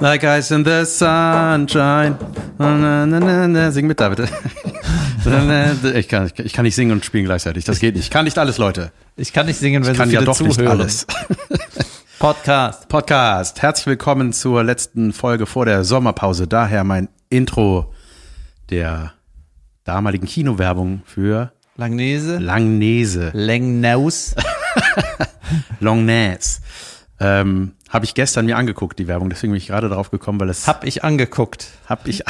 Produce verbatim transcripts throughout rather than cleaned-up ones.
Like ice in the sunshine. Na, na, na, na. Sing mit da, bitte. Ich kann, ich kann nicht singen und spielen gleichzeitig. Das geht nicht. Ich kann nicht alles, Leute. Ich kann nicht singen, wenn ich kann so viele ja doch zuhören. Nicht alles. Podcast. Podcast. Herzlich willkommen zur letzten Folge vor der Sommerpause. Daher mein Intro der damaligen Kinowerbung für Langnese. Langnese. Langnaus. Longnese. Ähm, habe ich gestern mir angeguckt, die Werbung. Deswegen bin ich gerade drauf gekommen, weil es... Hab ich angeguckt. Hab ich...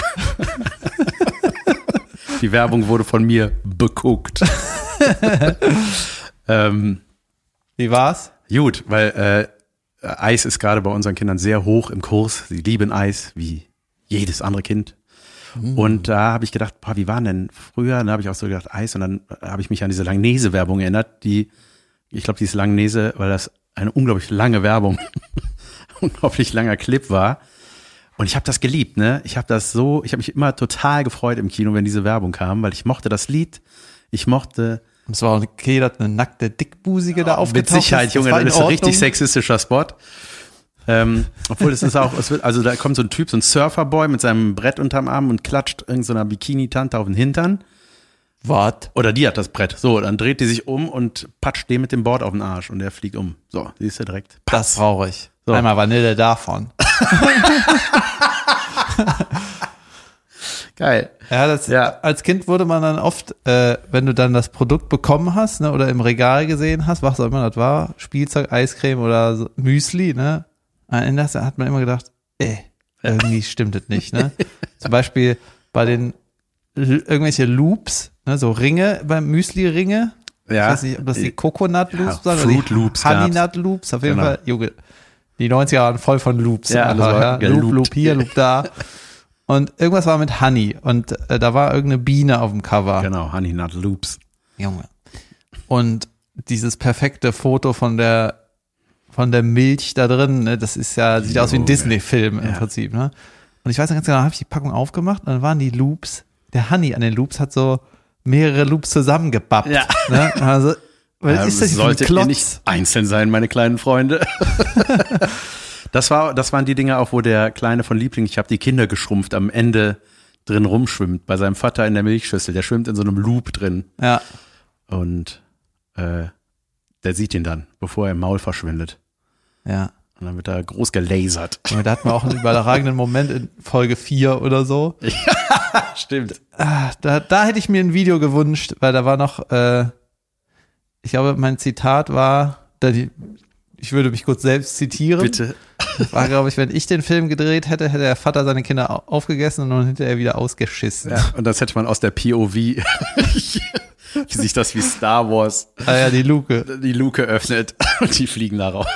Die Werbung wurde von mir beguckt. ähm, Wie war's? Gut, weil äh, Eis ist gerade bei unseren Kindern sehr hoch im Kurs. Sie lieben Eis, wie jedes andere Kind. Mm. Und da habe ich gedacht, boah, wie war denn früher? Da habe ich auch so gedacht, Eis. Und dann habe ich mich an diese Langnese-Werbung erinnert, die, ich glaube, die ist Langnese, weil das eine unglaublich lange Werbung, unglaublich langer Clip war. Und ich habe das geliebt, ne? Ich habe das so, ich habe mich immer total gefreut im Kino, wenn diese Werbung kam, weil ich mochte das Lied, ich mochte... Es war auch okay, dass eine nackte Dickbusige oh, da aufgetaucht ist. Mit Sicherheit, Junge, das ist ein richtig sexistischer Spot. Ähm, obwohl es ist auch, es wird, also da kommt so ein Typ, so ein Surferboy mit seinem Brett unterm Arm und klatscht irgendeiner Bikini-Tante auf den Hintern. Was? Oder die hat das Brett. So, dann dreht die sich um und patscht dem mit dem Board auf den Arsch und der fliegt um. So, siehst du direkt. Patz. Das brauche ich. So. Einmal Vanille davon. Geil. Ja, das, ja, als Kind wurde man dann oft, äh, wenn du dann das Produkt bekommen hast, ne, oder im Regal gesehen hast, was auch immer das war, Spielzeug, Eiscreme oder so, Müsli, ne, am Ende hat man immer gedacht, ey, irgendwie stimmt das nicht, ne. Zum Beispiel bei den irgendwelche Loops, ne, so Ringe, beim Müsli-Ringe. Ja. Ich weiß nicht, ob das die Coconut Loops ja, waren Fruit oder Loops, Honey Nut Loops, auf jeden genau. Fall, Junge. Die neunziger waren voll von Loops. Ja, alles war ja. Loop, Loop hier, Loop da. Und irgendwas war mit Honey. Und äh, da war irgendeine Biene auf dem Cover. Genau, Honey Nut Loops. Junge. Und dieses perfekte Foto von der von der Milch da drin, ne, das ist ja, sieht jo, aus wie ein Disney-Film im ja. Prinzip. Ne? Und ich weiß noch ganz genau, da habe ich die Packung aufgemacht und dann waren die Loops, der Honey an den Loops hat so mehrere Loops zusammengebappt. Ja. Ne? Also, was ja, ist das sollte ihr nicht einzeln sein, meine kleinen Freunde. Das war, das waren die Dinge auch, wo der Kleine von Liebling, ich habe die Kinder geschrumpft, am Ende drin rumschwimmt, bei seinem Vater in der Milchschüssel. Der schwimmt in so einem Loop drin. Ja. Und äh, der sieht ihn dann, bevor er im Maul verschwindet. Ja. Und dann wird er groß gelasert. Und da hatten wir auch einen überragenden Moment in Folge vier oder so. Ja, stimmt. Da, da hätte ich mir ein Video gewünscht, weil da war noch, äh, ich glaube, mein Zitat war, da die, ich würde mich kurz selbst zitieren. Bitte. War, glaube ich, wenn ich den Film gedreht hätte, hätte der Vater seine Kinder aufgegessen und dann hinterher wieder ausgeschissen. Ja, und das hätte man aus der P O V, wie sich das wie Star Wars. Ah ja, die Luke. Die Luke öffnet und die fliegen da raus.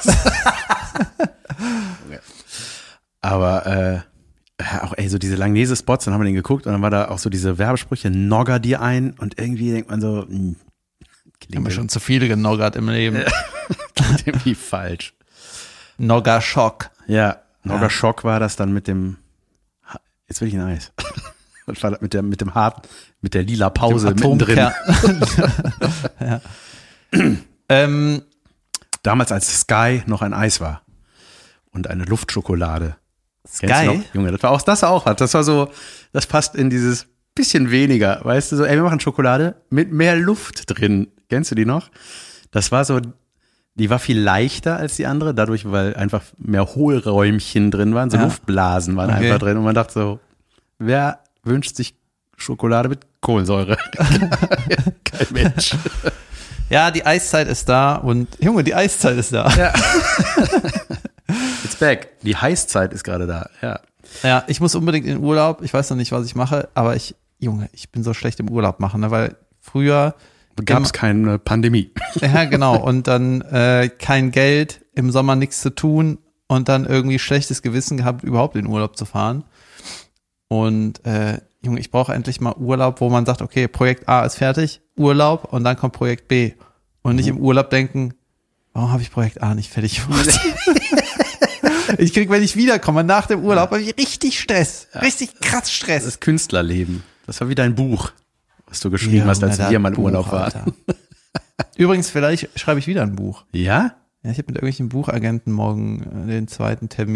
Aber äh, auch ey, so diese Langnese-Spots, dann haben wir den geguckt und dann war da auch so diese Werbesprüche, Nogger dir ein und irgendwie denkt man so, mh, haben wir schon zu viele genoggert im Leben. Klingt irgendwie falsch. Nogger-Schock. Ja, Nogger-Schock war das dann mit dem, jetzt will ich ein Eis. Das war mit der, mit dem hart, mit der lila Pause mittendrin. Ja. ähm, Damals als Sky noch ein Eis war und eine Luftschokolade. Sky? Junge, das war auch, das auch hat. Das war so, das passt in dieses bisschen weniger, weißt du, so, ey, wir machen Schokolade mit mehr Luft drin. Kennst du die noch? Das war so, die war viel leichter als die andere, dadurch, weil einfach mehr Hohlräumchen drin waren, so ja. Luftblasen waren okay. einfach drin und man dachte so, wer wünscht sich Schokolade mit Kohlensäure? Kein Mensch. Ja, die Eiszeit ist da und Junge, die Eiszeit ist da. Ja. It's back. Die Heißzeit ist gerade da, ja. Ja, ich muss unbedingt in Urlaub. Ich weiß noch nicht, was ich mache, aber ich, Junge, ich bin so schlecht im Urlaub machen, ne, weil früher gab es keine Pandemie. Ja, genau. Und dann äh, kein Geld, im Sommer nichts zu tun und dann irgendwie schlechtes Gewissen gehabt, überhaupt in Urlaub zu fahren. Und äh, Junge, ich brauche endlich mal Urlaub, wo man sagt, okay, Projekt A ist fertig, Urlaub und dann kommt Projekt B. Und mhm. nicht im Urlaub denken, warum habe ich Projekt A nicht fertig gemacht? Ich krieg, wenn ich wiederkomme nach dem Urlaub, habe ich richtig Stress. Ja. Richtig krass Stress. Das Künstlerleben. Das war wie dein Buch, was du geschrieben ja, hast, als wir mal im Urlaub waren. Übrigens, vielleicht schreibe ich wieder ein Buch. Ja? Ja, ich habe mit irgendwelchen Buchagenten morgen den zweiten Termin.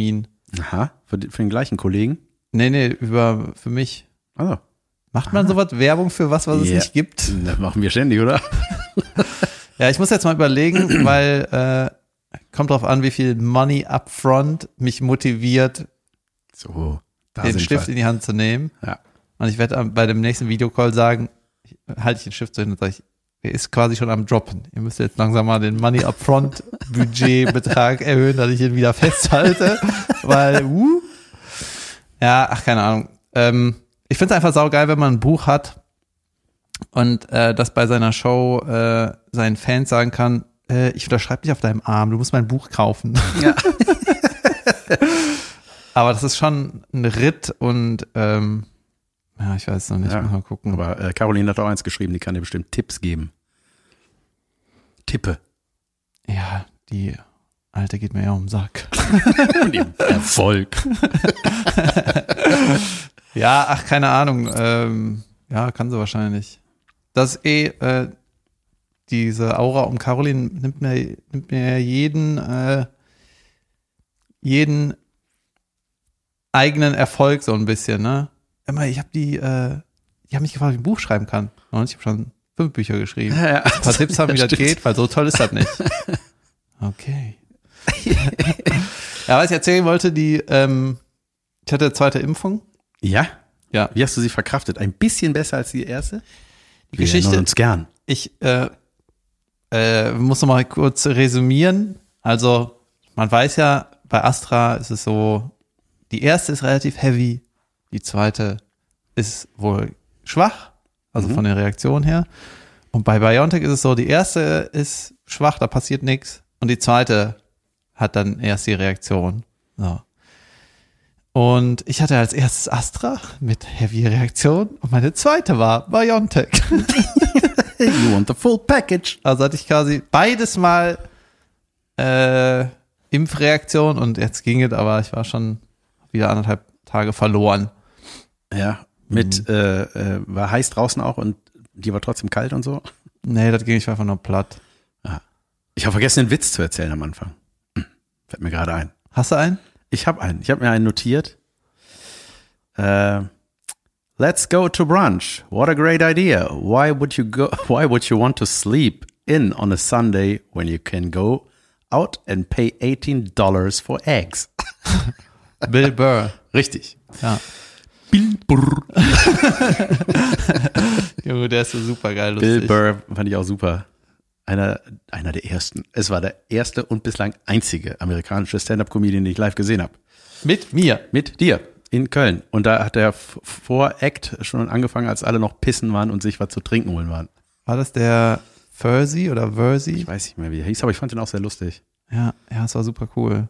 Aha, für, die- für den gleichen Kollegen? Nee, nee, über, für mich. Also, Macht man sowas Werbung für was, was es Ja. nicht gibt? das machen wir ständig, oder? Ja, ich muss jetzt mal überlegen, weil äh, kommt drauf an, wie viel Money upfront mich motiviert, So, da den sind Stift wir. in die Hand zu nehmen. Ja. Und ich werde am- bei dem nächsten Videocall sagen, ich, halte ich den Stift so hin und sage ich, er ist quasi schon am Droppen. Ihr müsst jetzt langsam mal den Money upfront Budgetbetrag erhöhen, dass ich ihn wieder festhalte, weil, uh, ja, ach, keine Ahnung. Ähm, ich finde es einfach saugeil, wenn man ein Buch hat und äh, das bei seiner Show äh, seinen Fans sagen kann, äh, ich unterschreibe dich auf deinem Arm, du musst mein Buch kaufen. Ja. Aber das ist schon ein Ritt und ähm, ja, ich weiß noch nicht, Ja, mal gucken. Aber äh, Caroline hat auch eins geschrieben, die kann dir bestimmt Tipps geben. Tippe. Ja, die Alte geht mir ja um den Sack. Erfolg. Ja, ach, keine Ahnung. Ähm, ja, kann sie wahrscheinlich. Das ist eh, äh, diese Aura um Caroline nimmt mir, nimmt mir jeden, äh, jeden eigenen Erfolg so ein bisschen, ne? Immer, ich habe die, äh, die haben mich gefragt, ob ich ein Buch schreiben kann. Und ich habe schon fünf Bücher geschrieben. Ja, ja. Ein paar Tipps haben, wie das Stimmt. geht, weil so toll ist das nicht. Okay. Ja, was ich erzählen wollte, die, ähm, ich hatte zweite Impfung. Ja? Ja. Wie hast du sie verkraftet? Ein bisschen besser als die erste? Die Wir Geschichte, erinnern uns gern. ich äh, äh, muss noch mal kurz resümieren. Also, man weiß ja, bei Astra ist es so, die erste ist relativ heavy, die zweite ist wohl schwach, also Mhm. von der Reaktion her. Und bei BioNTech ist es so, die erste ist schwach, da passiert nichts. Und die zweite hat dann erst die Reaktion. So. Und ich hatte als erstes Astra mit heavy Reaktion und meine zweite war BioNTech. You want the full package. Also hatte ich quasi beides mal äh, Impfreaktion und jetzt ging es, aber ich war schon wieder anderthalb Tage verloren. Ja, mit, Mhm. äh, äh, war heiß draußen auch und die war trotzdem kalt und so. Nee, das ging, ich war einfach nur platt. Ich habe vergessen, den Witz zu erzählen am Anfang. Hm, Fällt mir gerade ein. Hast du einen? Ich habe einen. Ich habe mir einen notiert. Äh, Let's go to brunch. What a great idea. Why would you go? Why would you want to sleep in on a Sunday when you can go out and pay eighteen dollars for eggs? Bill Burr. Richtig. Ja. Bill Burr. Junge, der ist so super geil Bill lustig. Burr fand ich auch super. Einer, einer der ersten. Es war der erste und bislang einzige amerikanische Stand-up-Comedian, den ich live gesehen habe. Mit mir. Mit dir in Köln. Und da hat der f- vor Act schon angefangen, als alle noch pissen waren und sich was zu trinken holen waren. War das der Versi oder Versi? Ich weiß nicht mehr, wie er hieß, aber ich fand den auch sehr lustig. Ja, ja, es war super cool.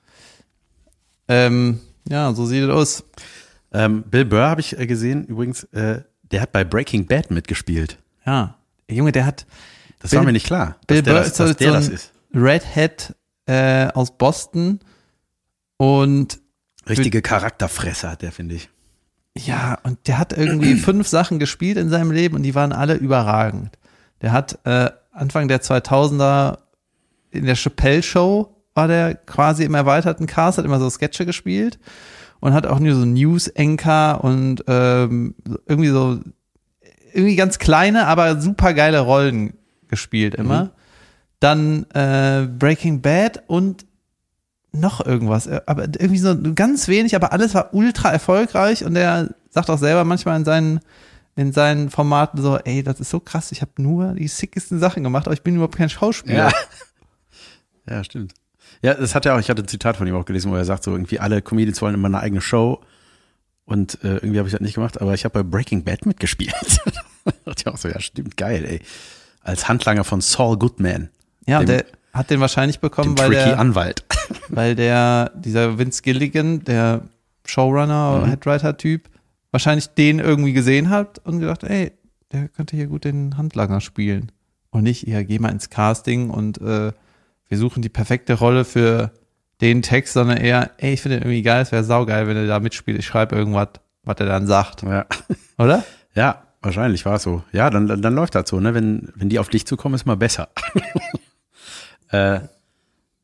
Ähm, ja, so sieht es aus. Ähm, Bill Burr habe ich äh, gesehen, übrigens, äh, der hat bei Breaking Bad mitgespielt. Ja. Der Junge, der hat Das Bill- war mir nicht klar, Bill dass der, Burr das, ist so, dass der so das ein ist. Redhead äh, aus Boston und Richtige Charakterfresser hat der, finde ich. ja, und der hat irgendwie fünf Sachen gespielt in seinem Leben und die waren alle überragend. Der hat äh, Anfang der zweitausender in der Chappelle Show war der quasi im erweiterten Cast, hat immer so Sketche gespielt und hat auch nur so News-Anchor und ähm, irgendwie so irgendwie ganz kleine, aber super geile Rollen gespielt immer. Mhm. Dann äh, Breaking Bad und noch irgendwas, aber irgendwie so ganz wenig, aber alles war ultra erfolgreich und er sagt auch selber manchmal in seinen in seinen Formaten so, ey, das ist so krass, ich habe nur die sickesten Sachen gemacht, aber ich bin überhaupt kein Schauspieler. Ja. Ja, stimmt. Ja, das hat er auch, ich hatte ein Zitat von ihm auch gelesen, wo er sagt, so irgendwie alle Comedians wollen immer eine eigene Show und äh, irgendwie habe ich das nicht gemacht, aber ich habe bei Breaking Bad mitgespielt. Da dachte ich auch so, ja, stimmt, geil, ey. Als Handlanger von Saul Goodman, Ja, dem, der hat den wahrscheinlich bekommen, dem weil tricky der, Anwalt. weil der, dieser Vince Gilligan, der Showrunner, Mhm. Headwriter-Typ, wahrscheinlich den irgendwie gesehen hat und gedacht, ey, der könnte hier gut den Handlanger spielen. Und nicht, ja, geh mal ins Casting und äh, wir suchen die perfekte Rolle für den Text, sondern eher, ey, ich finde den irgendwie geil, es wäre saugeil, wenn er da mitspielt. Ich schreibe irgendwas, was er dann sagt. Ja. Oder? Ja, wahrscheinlich war es so. Ja, dann, dann, dann läuft das so, ne? Wenn, wenn die auf dich zukommen, ist mal besser. äh,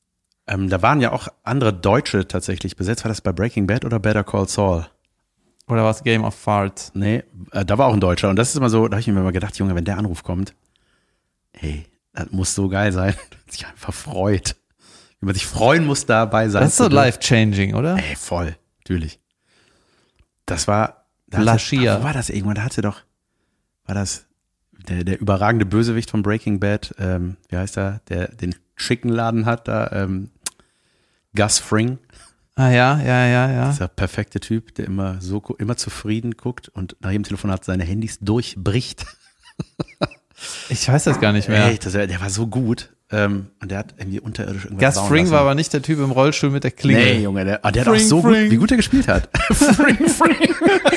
Ähm, da waren ja auch andere Deutsche tatsächlich besetzt. War das bei Breaking Bad oder Better Call Saul? Oder was Game of Farts? Nee, äh, da war auch ein Deutscher. Und das ist immer so, da habe ich mir immer gedacht, Junge, wenn der Anruf kommt, hey, das muss so geil sein, dass man sich einfach freut. Wie man sich freuen muss, dabei sein. Das ist so life-changing, oder? Ey, voll, natürlich. Das war, da Laschia. hatte, wo war das irgendwann? Da hatte doch, war das der, der überragende Bösewicht von Breaking Bad, ähm, wie heißt er, der den Chickenladen hat, da, ähm, Gus Fring. Ah ja, ja, ja, ja. Dieser perfekte Typ, der immer so, immer zufrieden guckt und nach jedem Telefonat seine Handys durchbricht. Ich weiß das gar nicht mehr. Ey, das, der war so gut. Ähm, und der hat irgendwie unterirdisch irgendwas Gus bauen Fring lassen. war aber nicht der Typ im Rollstuhl mit der Klingel. Nee, Junge, der, ah, der Fring, hat auch so Fring. gut, wie gut er gespielt hat. Fring, Fring.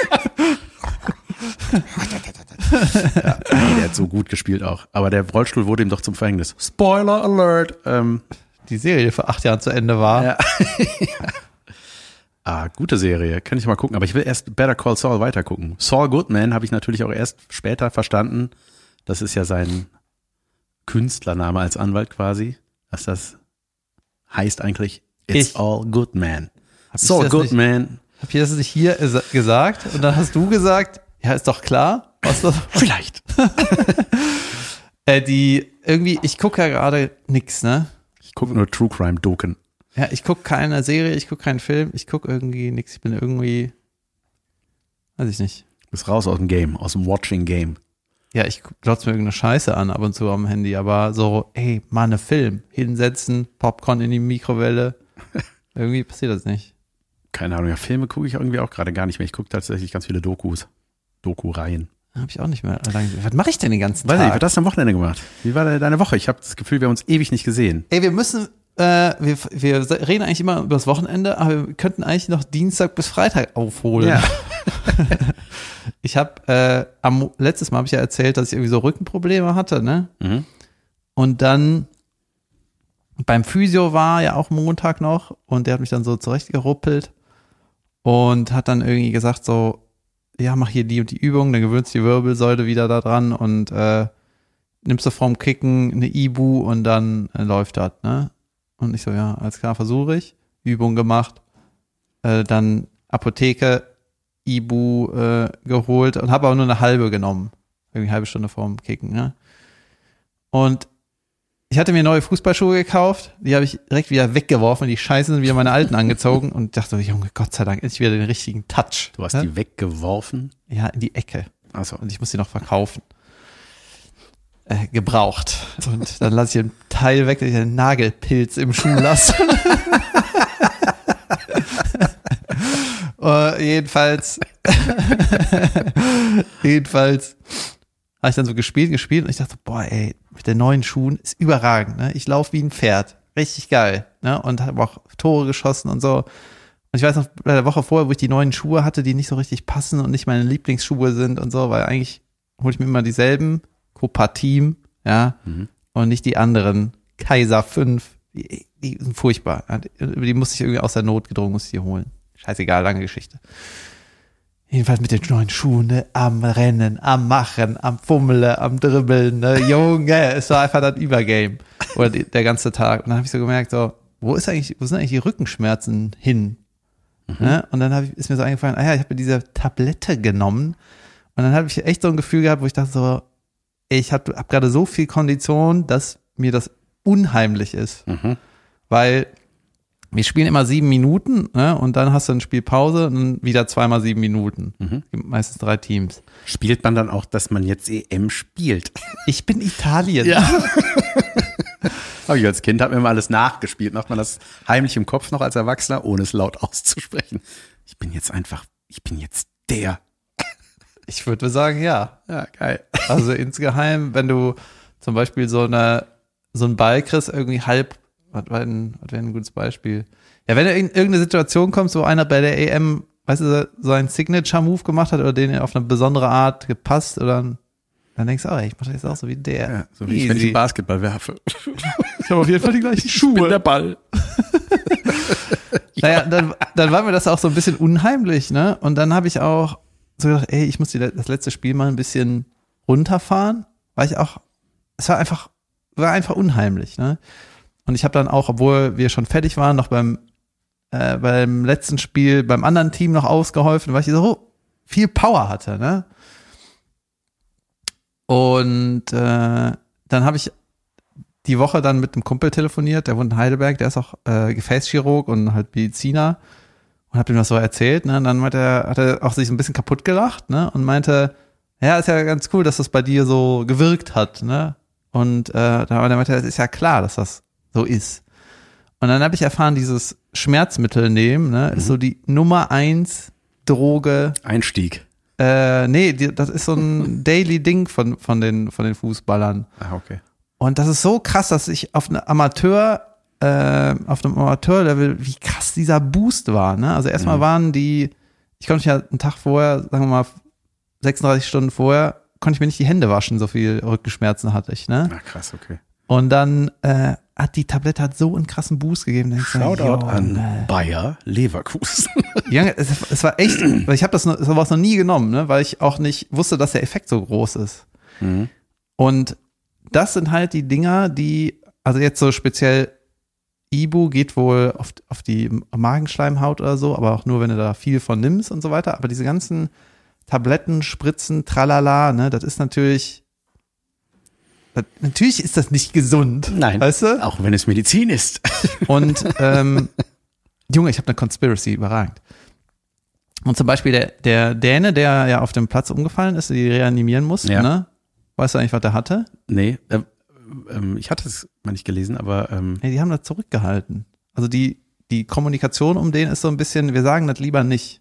Ja, nee, der hat so gut gespielt auch. Aber der Rollstuhl wurde ihm doch zum Verhängnis. Spoiler Alert. Ähm, Die Serie vor acht Jahren zu Ende war. ja. Ah, gute Serie. Kann ich mal gucken. Aber ich will erst Better Call Saul weitergucken. Saul Goodman habe ich natürlich auch erst später verstanden. Das ist ja sein Künstlername als Anwalt quasi. Dass das heißt eigentlich It's Ich. all good man. Hab ich Saul das Goodman. Hab ich das nicht hier esa- gesagt? Und dann hast du gesagt, ja, ist doch klar. Was das? Vielleicht. äh, die, irgendwie, ich gucke ja gerade nix, ne? Ich gucke nur True Crime Doken. Ja, ich gucke keine Serie, ich gucke keinen Film, ich gucke irgendwie nix. Ich bin irgendwie, weiß ich nicht. Bist raus aus dem Game, aus dem Watching Game. Ja, ich glotze mir irgendeine Scheiße an ab und zu am Handy, aber so, ey, mal ne Film, hinsetzen, Popcorn in die Mikrowelle. Irgendwie passiert das nicht. Keine Ahnung, ja, Filme gucke ich irgendwie auch gerade gar nicht mehr. Ich gucke tatsächlich ganz viele Dokus. Doku-Reihen. Hab ich auch nicht mehr. Was mache ich denn den ganzen Weiß Tag? nicht, was hast du am Wochenende gemacht? Wie war deine Woche? Ich habe das Gefühl, wir haben uns ewig nicht gesehen. Ey, wir müssen, äh, wir, wir reden eigentlich immer über das Wochenende, aber wir könnten eigentlich noch Dienstag bis Freitag aufholen. Ja. Ich habe, äh, am letztes Mal habe ich ja erzählt, dass ich irgendwie so Rückenprobleme hatte, ne? Mhm. Und dann beim Physio war ja auch Montag noch und der hat mich dann so zurechtgeruppelt und hat dann irgendwie gesagt so, ja, mach hier die und die Übung, dann gewöhnst du die Wirbelsäule wieder da dran und äh, nimmst du vorm Kicken eine Ibu und dann äh, läuft das, ne? Und ich so, ja, alles klar, versuche ich. Übung gemacht, äh, dann Apotheke, Ibu äh, geholt und habe aber nur eine halbe genommen. Irgendwie eine halbe Stunde vorm Kicken, ne? Und ich hatte mir neue Fußballschuhe gekauft, die habe ich direkt wieder weggeworfen, die Scheiße sind wieder meine alten angezogen und dachte so, Junge, Gott sei Dank, endlich wieder den richtigen Touch. Du hast ja? die weggeworfen? Ja, in die Ecke. Achso. Und ich muss die noch verkaufen. Äh, gebraucht. Und dann lasse ich einen Teil weg, dass ich einen Nagelpilz im Schuh lasse. uh, jedenfalls, jedenfalls habe ich dann so gespielt, gespielt und ich dachte, boah, ey, mit den neuen Schuhen ist überragend, ne? Ich laufe wie ein Pferd. Richtig geil, ne? Und habe auch Tore geschossen und so. Und ich weiß noch, bei der Woche vorher, wo ich die neuen Schuhe hatte, die nicht so richtig passen und nicht meine Lieblingsschuhe sind und so, weil eigentlich hole ich mir immer dieselben, Copa-Team, ja, mhm. und nicht die anderen, Kaiser fünf, die, die sind furchtbar. Die musste ich irgendwie aus der Not gedrungen, musste ich die holen. Scheißegal, lange Geschichte. Jedenfalls mit den neuen Schuhen, ne, am Rennen, am Machen, am Fummeln, am Dribbeln, ne, Junge, es war einfach das Übergame. Oder die, der ganze Tag. Und dann habe ich so gemerkt, so, wo ist eigentlich, wo sind eigentlich die Rückenschmerzen hin? Mhm. Ne? Und dann hab ich, ist mir so eingefallen, ah ja, ich habe mir diese Tablette genommen. Und dann habe ich echt so ein Gefühl gehabt, wo ich dachte so, ey, ich habe hab gerade so viel Kondition, dass mir das unheimlich ist. Mhm. Weil wir spielen immer sieben Minuten, ne? Und dann hast du eine Spielpause und dann wieder zweimal sieben Minuten. Mhm. Meistens drei Teams. Spielt man dann auch, dass man jetzt E M spielt? Ich bin Italien. Ja. Habe ich als Kind, habe mir immer alles nachgespielt. Macht man das heimlich im Kopf noch als Erwachsener, ohne es laut auszusprechen. Ich bin jetzt einfach, ich bin jetzt der. Ich würde sagen, ja. Ja, geil. Also insgeheim, wenn du zum Beispiel so eine so einen Ball kriegst, irgendwie halb, was wäre ein, was wär ein gutes Beispiel? Ja, wenn du in irgendeine Situation kommst, wo einer bei der E M, weißt du, so einen Signature-Move gemacht hat oder den auf eine besondere Art gepasst oder dann denkst du, oh, ich mache das jetzt auch so wie der. Ja, so wie ich, wenn ich einen Basketball werfe. Ich habe auf jeden Fall die gleichen Schuhe. Ich bin der Ball. Naja, dann, dann war mir das auch so ein bisschen unheimlich, ne? Und dann habe ich auch so gedacht, ey, ich muss die, das letzte Spiel mal ein bisschen runterfahren, weil ich auch, es war einfach, war einfach unheimlich, ne? Und ich habe dann auch, obwohl wir schon fertig waren, noch beim, äh, beim letzten Spiel beim anderen Team noch ausgeholfen, weil ich so viel Power hatte, ne? Und äh, dann habe ich die Woche dann mit einem Kumpel telefoniert, der wohnt in Heidelberg, der ist auch äh, Gefäßchirurg und halt Mediziner und hab ihm das so erzählt, ne? Und dann meinte er, hat er auch sich so ein bisschen kaputt gelacht, ne? Und meinte, ja, ist ja ganz cool, dass das bei dir so gewirkt hat, ne? Und äh, da meinte er, es ist ja klar, dass das so ist. Und dann habe ich erfahren, dieses Schmerzmittel nehmen, ne, mhm. ist so die Nummer eins Droge. Einstieg. Äh, nee, die, das ist so ein Daily Ding von, von den, von den Fußballern. Ah, okay. Und das ist so krass, dass ich auf eine Amateur, äh, auf einem Amateurlevel, wie krass dieser Boost war, ne? Also erstmal mhm. waren die, ich konnte mich ja einen Tag vorher, sagen wir mal, sechsunddreißig Stunden vorher, konnte ich mir nicht die Hände waschen, so viel Rückenschmerzen hatte ich, ne? Ah, krass, okay. Und dann äh, hat die Tablette hat so einen krassen Boost gegeben. Shoutout an Bayer Leverkusen. Ja, es, es war echt, weil ich habe das noch, sowas noch nie genommen, ne, weil ich auch nicht wusste, dass der Effekt so groß ist. Mhm. Und das sind halt die Dinger, die, also jetzt so speziell Ibu geht wohl auf, auf die Magenschleimhaut oder so, aber auch nur, wenn du da viel von nimmst und so weiter. Aber diese ganzen Tabletten, Spritzen, tralala, ne, das ist natürlich Das, natürlich ist das nicht gesund. Nein, weißt du? Auch wenn es Medizin ist. Und ähm, Junge, ich habe eine Conspiracy, überragend. Und zum Beispiel der, der Däne, der ja auf dem Platz umgefallen ist, die reanimieren mussten, ja. ne? Weißt du eigentlich, was der hatte? Nee, äh, äh, ich hatte es mal nicht gelesen, aber ähm nee, die haben das zurückgehalten. Also die, die Kommunikation um den ist so ein bisschen, wir sagen das lieber nicht.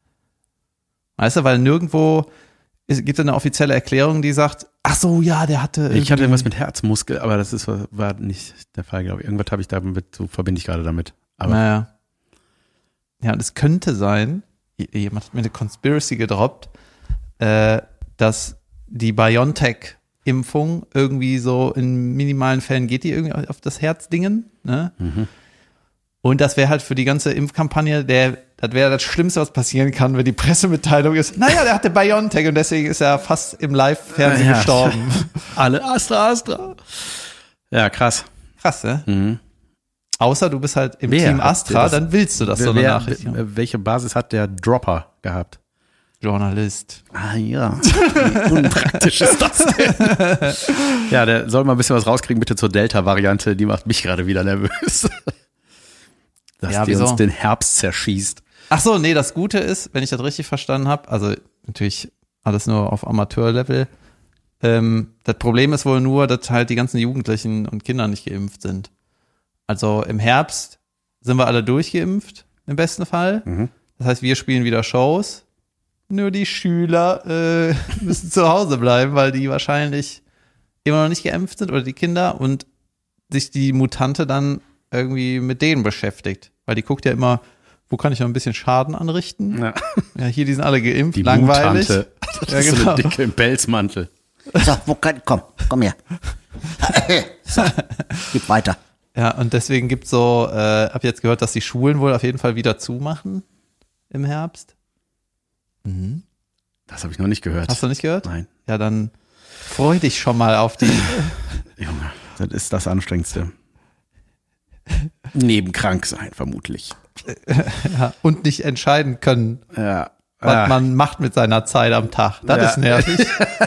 Weißt du, weil nirgendwo es gibt eine offizielle Erklärung, die sagt, ach so, ja, der hatte. Ich hatte irgendwas mit Herzmuskel, aber das ist, war nicht der Fall, glaube ich. Irgendwas habe ich damit, so verbinde ich gerade damit. Aber naja. Ja, und es könnte sein, jemand hat mir eine Conspiracy gedroppt, äh, dass die BioNTech-Impfung irgendwie so in minimalen Fällen geht die irgendwie auf das Herzdingen, ne? Mhm. Und das wäre halt für die ganze Impfkampagne, der, das wäre das Schlimmste, was passieren kann, wenn die Pressemitteilung ist, naja, der hatte BioNTech und deswegen ist er fast im Live-Fernsehen ja, gestorben. Alle Astra, Astra. Ja, krass. Krass, ne? Mhm. Außer du bist halt im wer Team Astra, das, dann willst du das, wer, so eine wer, Nachricht. Ja. Welche Basis hat der Dropper gehabt? Journalist. Ah ja, wie unpraktisch ist das denn? Ja, der soll mal ein bisschen was rauskriegen, bitte zur Delta-Variante, die macht mich gerade wieder nervös. Dass ja, die wieso? uns den Herbst zerschießt. Ach so, nee, das Gute ist, wenn ich das richtig verstanden habe, also natürlich alles nur auf Amateurlevel, ähm, das Problem ist wohl nur, dass halt die ganzen Jugendlichen und Kinder nicht geimpft sind. Also im Herbst sind wir alle durchgeimpft, im besten Fall. Mhm. Das heißt, wir spielen wieder Shows. Nur die Schüler äh, müssen zu Hause bleiben, weil die wahrscheinlich immer noch nicht geimpft sind oder die Kinder und sich die Mutante dann irgendwie mit denen beschäftigt. Weil die guckt ja immer, wo kann ich noch ein bisschen Schaden anrichten? Ja, ja hier, die sind alle geimpft, die langweilig. Mutante. Das ja, ist genau. So eine dicke Pelzmantel. So, wo kann, komm, komm her. So, gib weiter. Ja, und deswegen gibt's so, äh, hab jetzt gehört, dass die Schulen wohl auf jeden Fall wieder zumachen im Herbst. Mhm. Das habe ich noch nicht gehört. Hast du nicht gehört? Nein. Ja, dann freu dich schon mal auf die. Junge, das ist das Anstrengendste. Neben krank sein, vermutlich. Ja, und nicht entscheiden können, ja. was ah. man macht mit seiner Zeit am Tag. Das ja. ist nervig.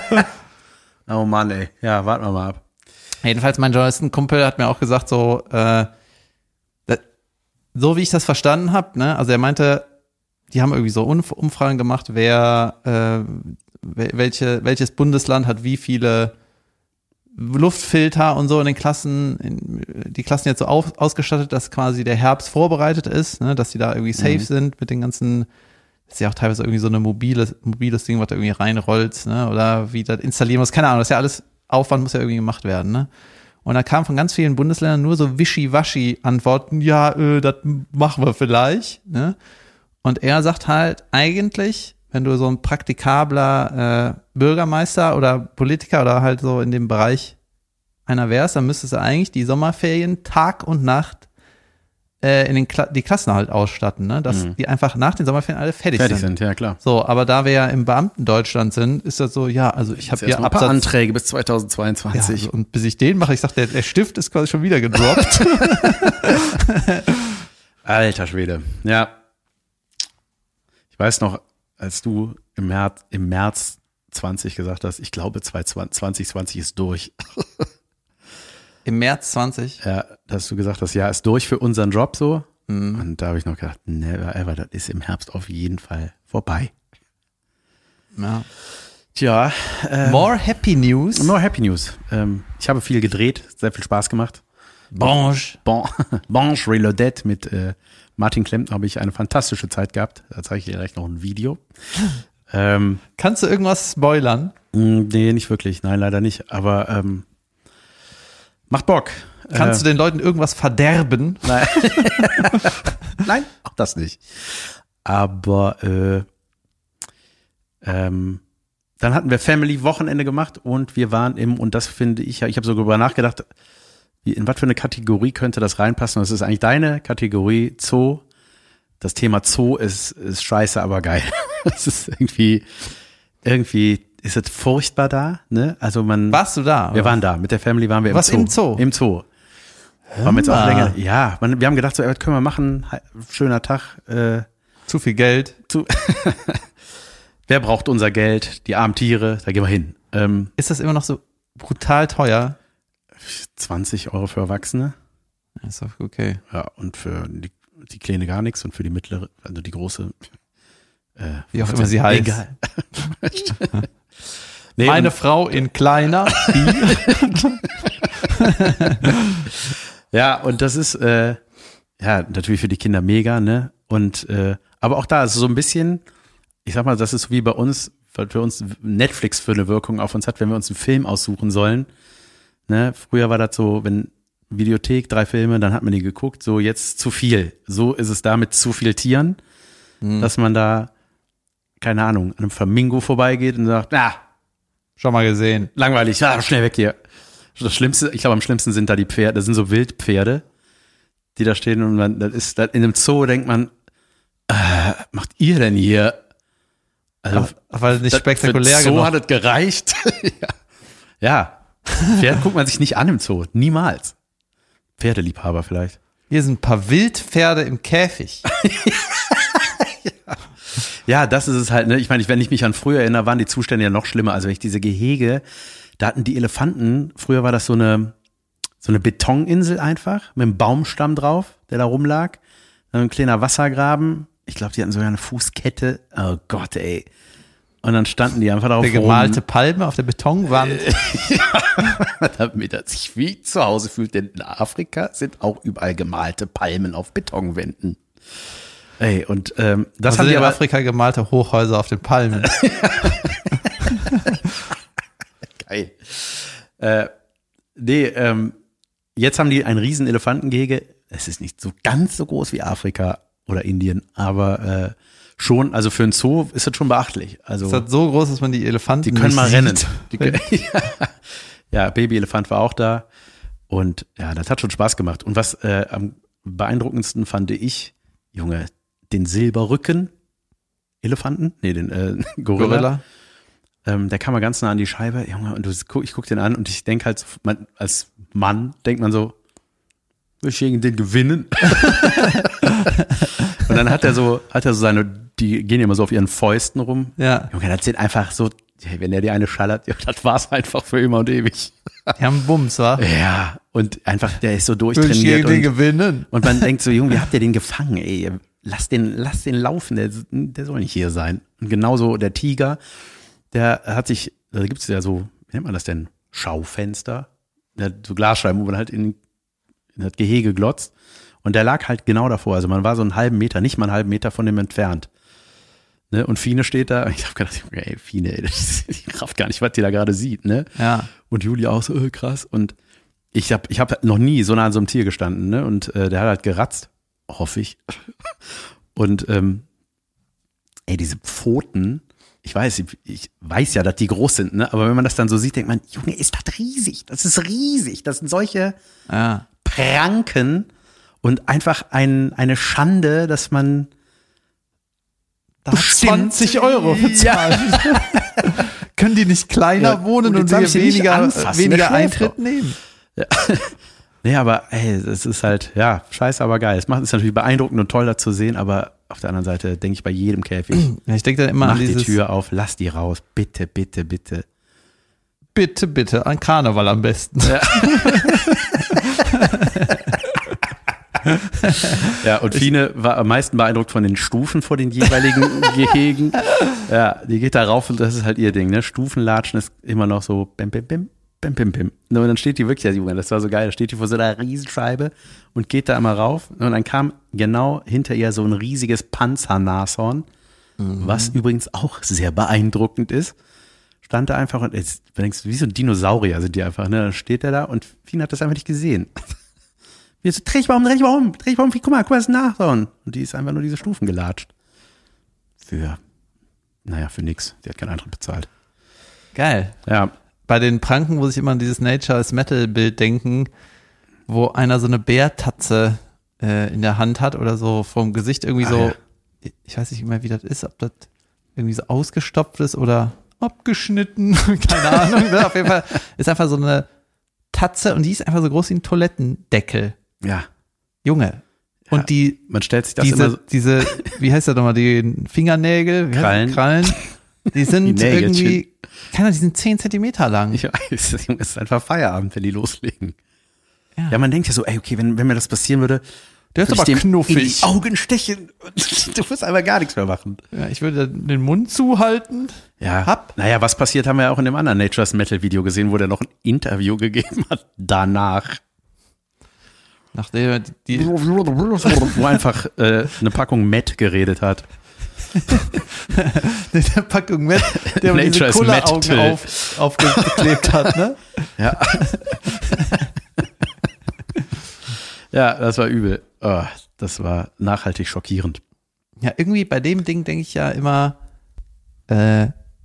Oh Mann, ey. Ja, warten wir mal ab. Jedenfalls, mein Journalistenkumpel hat mir auch gesagt, so, äh, das, so wie ich das verstanden habe, ne, also er meinte, die haben irgendwie so Umfragen gemacht, wer, äh, welche, welches Bundesland hat wie viele Luftfilter und so in den Klassen, in, die Klassen jetzt so auf, ausgestattet, dass quasi der Herbst vorbereitet ist, ne, dass die da irgendwie safe mhm. sind mit den ganzen, das ist ja auch teilweise irgendwie so eine mobiles, mobiles Ding, was da irgendwie reinrollt, ne, oder wie das installieren muss, keine Ahnung, das ist ja alles, Aufwand muss ja irgendwie gemacht werden, ne. Und da kam von ganz vielen Bundesländern nur so wischiwaschi Antworten, ja, äh, das machen wir vielleicht, ne. Und er sagt halt, eigentlich, wenn du so ein praktikabler äh, Bürgermeister oder Politiker oder halt so in dem Bereich einer wärst, dann müsstest du eigentlich die Sommerferien Tag und Nacht äh, in den Kla- die Klassen halt ausstatten, ne? Dass Mhm. die einfach nach den Sommerferien alle fertig, Fertig sind. sind, ja klar. So, aber da wir ja im Beamtendeutschland sind, ist das so, ja, also ich habe Jetzt hier erst mal ein paar Absatz. Anträge bis Ja, zweitausendzweiundzwanzig. also, und bis ich den mache, ich sag, der, der Stift ist quasi schon wieder gedroppt. Alter Schwede. Ja. Ich weiß noch, als du im März, im März zwanzig gesagt hast, ich glaube zwanzig zwanzig ist durch. Im März zwanzig. Ja, dass du gesagt hast, ja, ist durch für unseren Job so. Mhm. Und da habe ich noch gedacht, never ever, das ist im Herbst auf jeden Fall vorbei. Ja. Tja, äh, More Happy News. more Happy News. Ähm, ich habe viel gedreht, sehr viel Spaß gemacht. Bonge. Bon, Bonge Reloaded mit äh, Martin Klempner habe ich eine fantastische Zeit gehabt. Da zeige ich dir gleich noch ein Video. Ähm, Kannst du irgendwas spoilern? mh, nee, nicht wirklich. Nein, leider nicht. Aber ähm, macht Bock. Kannst äh, du den Leuten irgendwas verderben? Nein. Nein, auch das nicht. Aber äh, ähm, dann hatten wir Family-Wochenende gemacht und wir waren im, und das finde ich, ich habe so darüber nachgedacht, wie, in was für eine Kategorie könnte das reinpassen? Und das ist eigentlich deine Kategorie Zoo. Das Thema Zoo ist, ist scheiße, aber geil. Es ist irgendwie, irgendwie ist es furchtbar da, ne? Also man. Warst du da? Wir oder? waren da. Mit der Family waren wir im Was, Zoo. im Zoo? Im Zoo. Waren wir jetzt auch mal. länger. Ja, man, wir haben gedacht, so, was können wir machen? He- Schöner Tag. Äh, Zu viel Geld. zu Wer braucht unser Geld? Die armen Tiere, da gehen wir hin. Ähm, Ist das immer noch so brutal teuer? zwanzig Euro für Erwachsene. Ist doch okay. Ja, und für die, die Kleine gar nichts und für die mittlere, also die große. Äh, Wie auch immer sie heißt. Egal. Nee, Meine und, Frau in kleiner. ja, und das ist äh, ja natürlich für die Kinder mega, ne? Und äh, aber auch da ist so ein bisschen, ich sag mal, das ist so wie bei uns, weil für uns Netflix für eine Wirkung auf uns hat, wenn wir uns einen Film aussuchen sollen. Ne? Früher war das so, wenn Videothek, drei Filme, dann hat man die geguckt, so jetzt zu viel. So ist es da mit zu viel Tieren, Mhm. dass man da, keine Ahnung, an einem Flamingo vorbeigeht und sagt, na, Schon mal gesehen. langweilig, ja, schnell weg hier. Das Schlimmste, ich glaube, am schlimmsten sind da die Pferde, das sind so Wildpferde, die da stehen und man, das ist, das, in einem Zoo denkt man, äh, was macht ihr denn hier? Also, Ach, weil nicht das- spektakulär für Zoo genug. hat es gereicht. ja. ja. Pferd guckt man sich nicht an im Zoo. Niemals. Pferdeliebhaber vielleicht. Hier sind ein paar Wildpferde im Käfig. Ja, das ist es halt, ne? Ich meine, wenn ich mich an früher erinnere, waren die Zustände ja noch schlimmer. Also wenn ich diese Gehege, da hatten die Elefanten, früher war das so eine, so eine Betoninsel einfach, mit einem Baumstamm drauf, der da rumlag. Dann ein kleiner Wassergraben. Ich glaube, die hatten sogar eine Fußkette. Oh Gott, ey. Und dann standen die einfach darauf Der gemalte Palme auf der Betonwand. damit er sich wie zu Hause fühlt, denn in Afrika sind auch überall gemalte Palmen auf Betonwänden. Ey, und ähm, das Das haben sind die in aber, Afrika gemalte Hochhäuser auf den Palmen. geil. Äh, nee, ähm, jetzt haben die ein riesen Elefantengehege. Es ist nicht so ganz so groß wie Afrika oder Indien, aber äh, schon, also für ein Zoo ist das schon beachtlich. Also Es ist halt so groß, dass man die Elefanten die können nicht mal sieht. rennen. Die können, ja, ja, Babyelefant war auch da. Und ja, das hat schon Spaß gemacht. Und was äh, am beeindruckendsten fand ich, Junge, den Silberrücken Elefanten, nee, den äh, Gorilla. Gorilla. Ähm, der kam mal ganz nah an die Scheibe, Junge, und du, ich guck den an und ich denk halt, man, als Mann denkt man so, will ich gegen den gewinnen? Und dann hat er so, hat er so seine, die gehen immer so auf ihren Fäusten rum. Ja. Junge, das sind einfach so, wenn der die eine schallert, ja, das war's einfach für immer und ewig. Die haben Bums, wa? Ja, und einfach, der ist so Will ich durchtrainiert gegen den und, gewinnen? und man denkt so, Junge, wie habt ihr den gefangen, ey? Lass den, lass den laufen, der, der soll nicht hier sein. Und genauso der Tiger, der hat sich, da gibt's ja so, wie nennt man das denn? Schaufenster? Der hat so Glasscheiben, wo man halt in, in das Gehege glotzt. Und der lag halt genau davor. Also man war so einen halben Meter, nicht mal einen halben Meter von dem entfernt. Ne? Und Fine steht da. Ich hab gedacht, ey, Fine, ey, das, ich raff gar nicht, was die da gerade sieht. Ne? Ja. Und Julia auch so, äh, krass. Und ich hab, ich hab noch nie so nah an so einem Tier gestanden. Ne? Und äh, der hat halt geratzt. Hoffe ich. Und ähm, ey, diese Pfoten, ich weiß, ich, ich weiß ja, dass die groß sind, ne? Aber wenn man das dann so sieht, denkt man, Junge, ist das riesig. Das ist riesig. Das sind solche Ja. Pranken. Und einfach ein, eine Schande, dass man da zwanzig Euro bezahlt. Ja. Können die nicht kleiner Ja, wohnen und, und wir jetzt darf ich sie nicht weniger, anfassen, weniger der Schläfer. Eintritt nehmen? Ja. Nee, aber ey, es ist halt, ja, scheiße, aber geil. Es macht es natürlich beeindruckend und toll, da zu sehen, aber auf der anderen Seite denke ich bei jedem Käfig, Ja, ich denke dann immer mach an die dieses, Tür auf, lass die raus, bitte, bitte, bitte. bitte, bitte, an Karneval am besten. Ja, ja und Fine war am meisten beeindruckt von den Stufen vor den jeweiligen Gehegen. Ja, die geht da rauf und das ist halt ihr Ding, ne? Stufenlatschen ist immer noch so bim, bim, bim, bim, bim, bim. Und dann steht die wirklich, Junge, das war so geil, da steht die vor so einer Riesenscheibe und geht da immer rauf. Und dann kam genau hinter ihr so ein riesiges Panzernashorn, mhm. was übrigens auch sehr beeindruckend ist. Stand da einfach und jetzt denkst du, wie so ein Dinosaurier sind die einfach, ne? Dann steht der da und Fine hat das einfach nicht gesehen. Wir so, dreh ich mal um, dreh ich mal um, dreh ich mal um, guck mal, guck mal, das ist ein Nashorn. Und die ist einfach nur diese Stufen gelatscht. Für, naja, für nix. Die hat keinen Eintritt bezahlt. Geil. Ja. Bei den Pranken muss ich immer an dieses Nature is Metal Bild denken, wo einer so eine Bärtatze äh, in der Hand hat oder so vom Gesicht irgendwie Ah, so, ja. ich weiß nicht mehr, wie das ist, ob das irgendwie so ausgestopft ist oder abgeschnitten, keine Ahnung. Ne? Auf jeden Fall ist einfach so eine Tatze und die ist einfach so groß wie ein Toilettendeckel. Ja. Junge. Und Ja, die, Man stellt sich das diese, immer so, diese, wie heißt das nochmal, die Fingernägel, wie heißt Krallen. das? Krallen, die sind Die Nägelchen. irgendwie, keine Ahnung, die sind zehn Zentimeter lang. ich weiß, es ist einfach Feierabend, wenn die loslegen. Ja. Ja, man denkt ja so, ey, okay, wenn, wenn mir das passieren würde, Der ist würde aber ich dem knuffig. in die Augen stechen. Du musst einfach gar nichts mehr machen. Ja, ich würde den Mund zuhalten. Ja. Hab. Naja, was passiert, haben wir ja auch in dem anderen Nature's Metal Video gesehen, wo der noch ein Interview gegeben hat danach. Nachdem die, die Wo einfach äh, eine Packung Met geredet hat. der Packung mit, der mir diese Nature is Cola-Augen metal. auf, aufgeklebt hat, ne? Ja. Ja, das war übel. Oh, das war nachhaltig schockierend. Ja, irgendwie bei dem Ding denke ich ja immer, äh,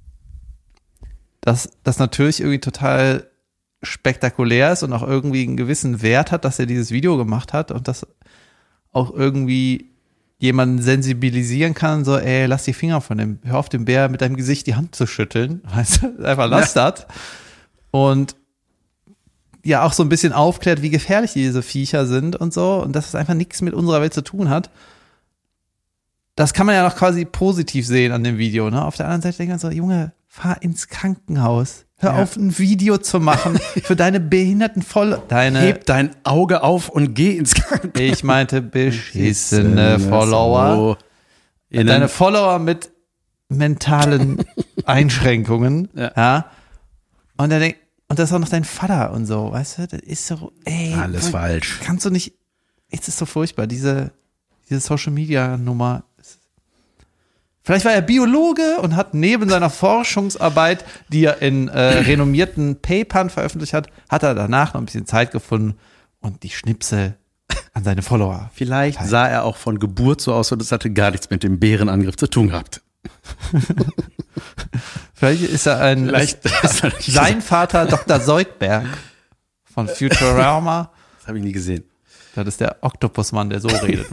dass das natürlich irgendwie total spektakulär ist und auch irgendwie einen gewissen Wert hat, dass er dieses Video gemacht hat und das auch irgendwie jemanden sensibilisieren kann, so, ey, lass die Finger von dem, hör auf dem Bär mit deinem Gesicht die Hand zu schütteln, weißt du, einfach lass Ja. das. Und ja, auch so ein bisschen aufklärt, wie gefährlich diese Viecher sind und so und dass es einfach nichts mit unserer Welt zu tun hat. Das kann man ja noch quasi positiv sehen an dem Video, ne? Auf der anderen Seite denkt man so, Junge, fahr ins Krankenhaus. Hör Ja. auf, ein Video zu machen für deine behinderten Voll... Deine, Heb dein Auge auf und geh ins Krankenhaus. ich meinte beschissene Follower. So. Innen. Deine Follower mit mentalen Einschränkungen. Ja. Ja. Und dann denk, und das ist auch noch dein Vater und so, weißt du? Das ist so, ey. Alles wo- falsch. Kannst du nicht, es ist so furchtbar, diese, diese Social Media Nummer. Vielleicht war er Biologe und hat neben seiner Forschungsarbeit, die er in äh, renommierten Papern veröffentlicht hat, hat er danach noch ein bisschen Zeit gefunden und die Schnipsel an seine Follower. Vielleicht sah er auch von Geburt so aus und das hatte gar nichts mit dem Bärenangriff zu tun gehabt. Vielleicht ist er ein, Vielleicht ist, ist er nicht sein Vater Doktor Seugberg von Futurama. Das habe ich nie gesehen. Das ist der Oktopusmann, der so redet.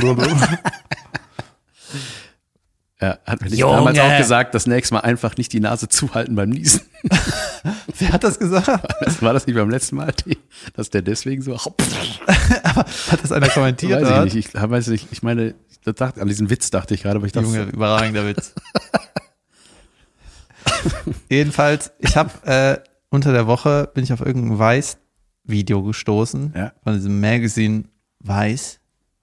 Ja, hat mir nicht Junge. damals auch gesagt, das nächste Mal einfach nicht die Nase zuhalten beim Niesen. Wer hat das gesagt? War das nicht beim letzten Mal, die- dass der deswegen so, Hat das einer kommentiert? weiß oder? ich nicht, ich weiß nicht, ich meine, ich dachte, an diesen Witz dachte ich gerade, aber ich dachte, Junge, überragender Witz. Jedenfalls, ich habe äh, unter der Woche bin ich auf irgendein Weiß-Video gestoßen, Ja. von diesem Magazine Weiß.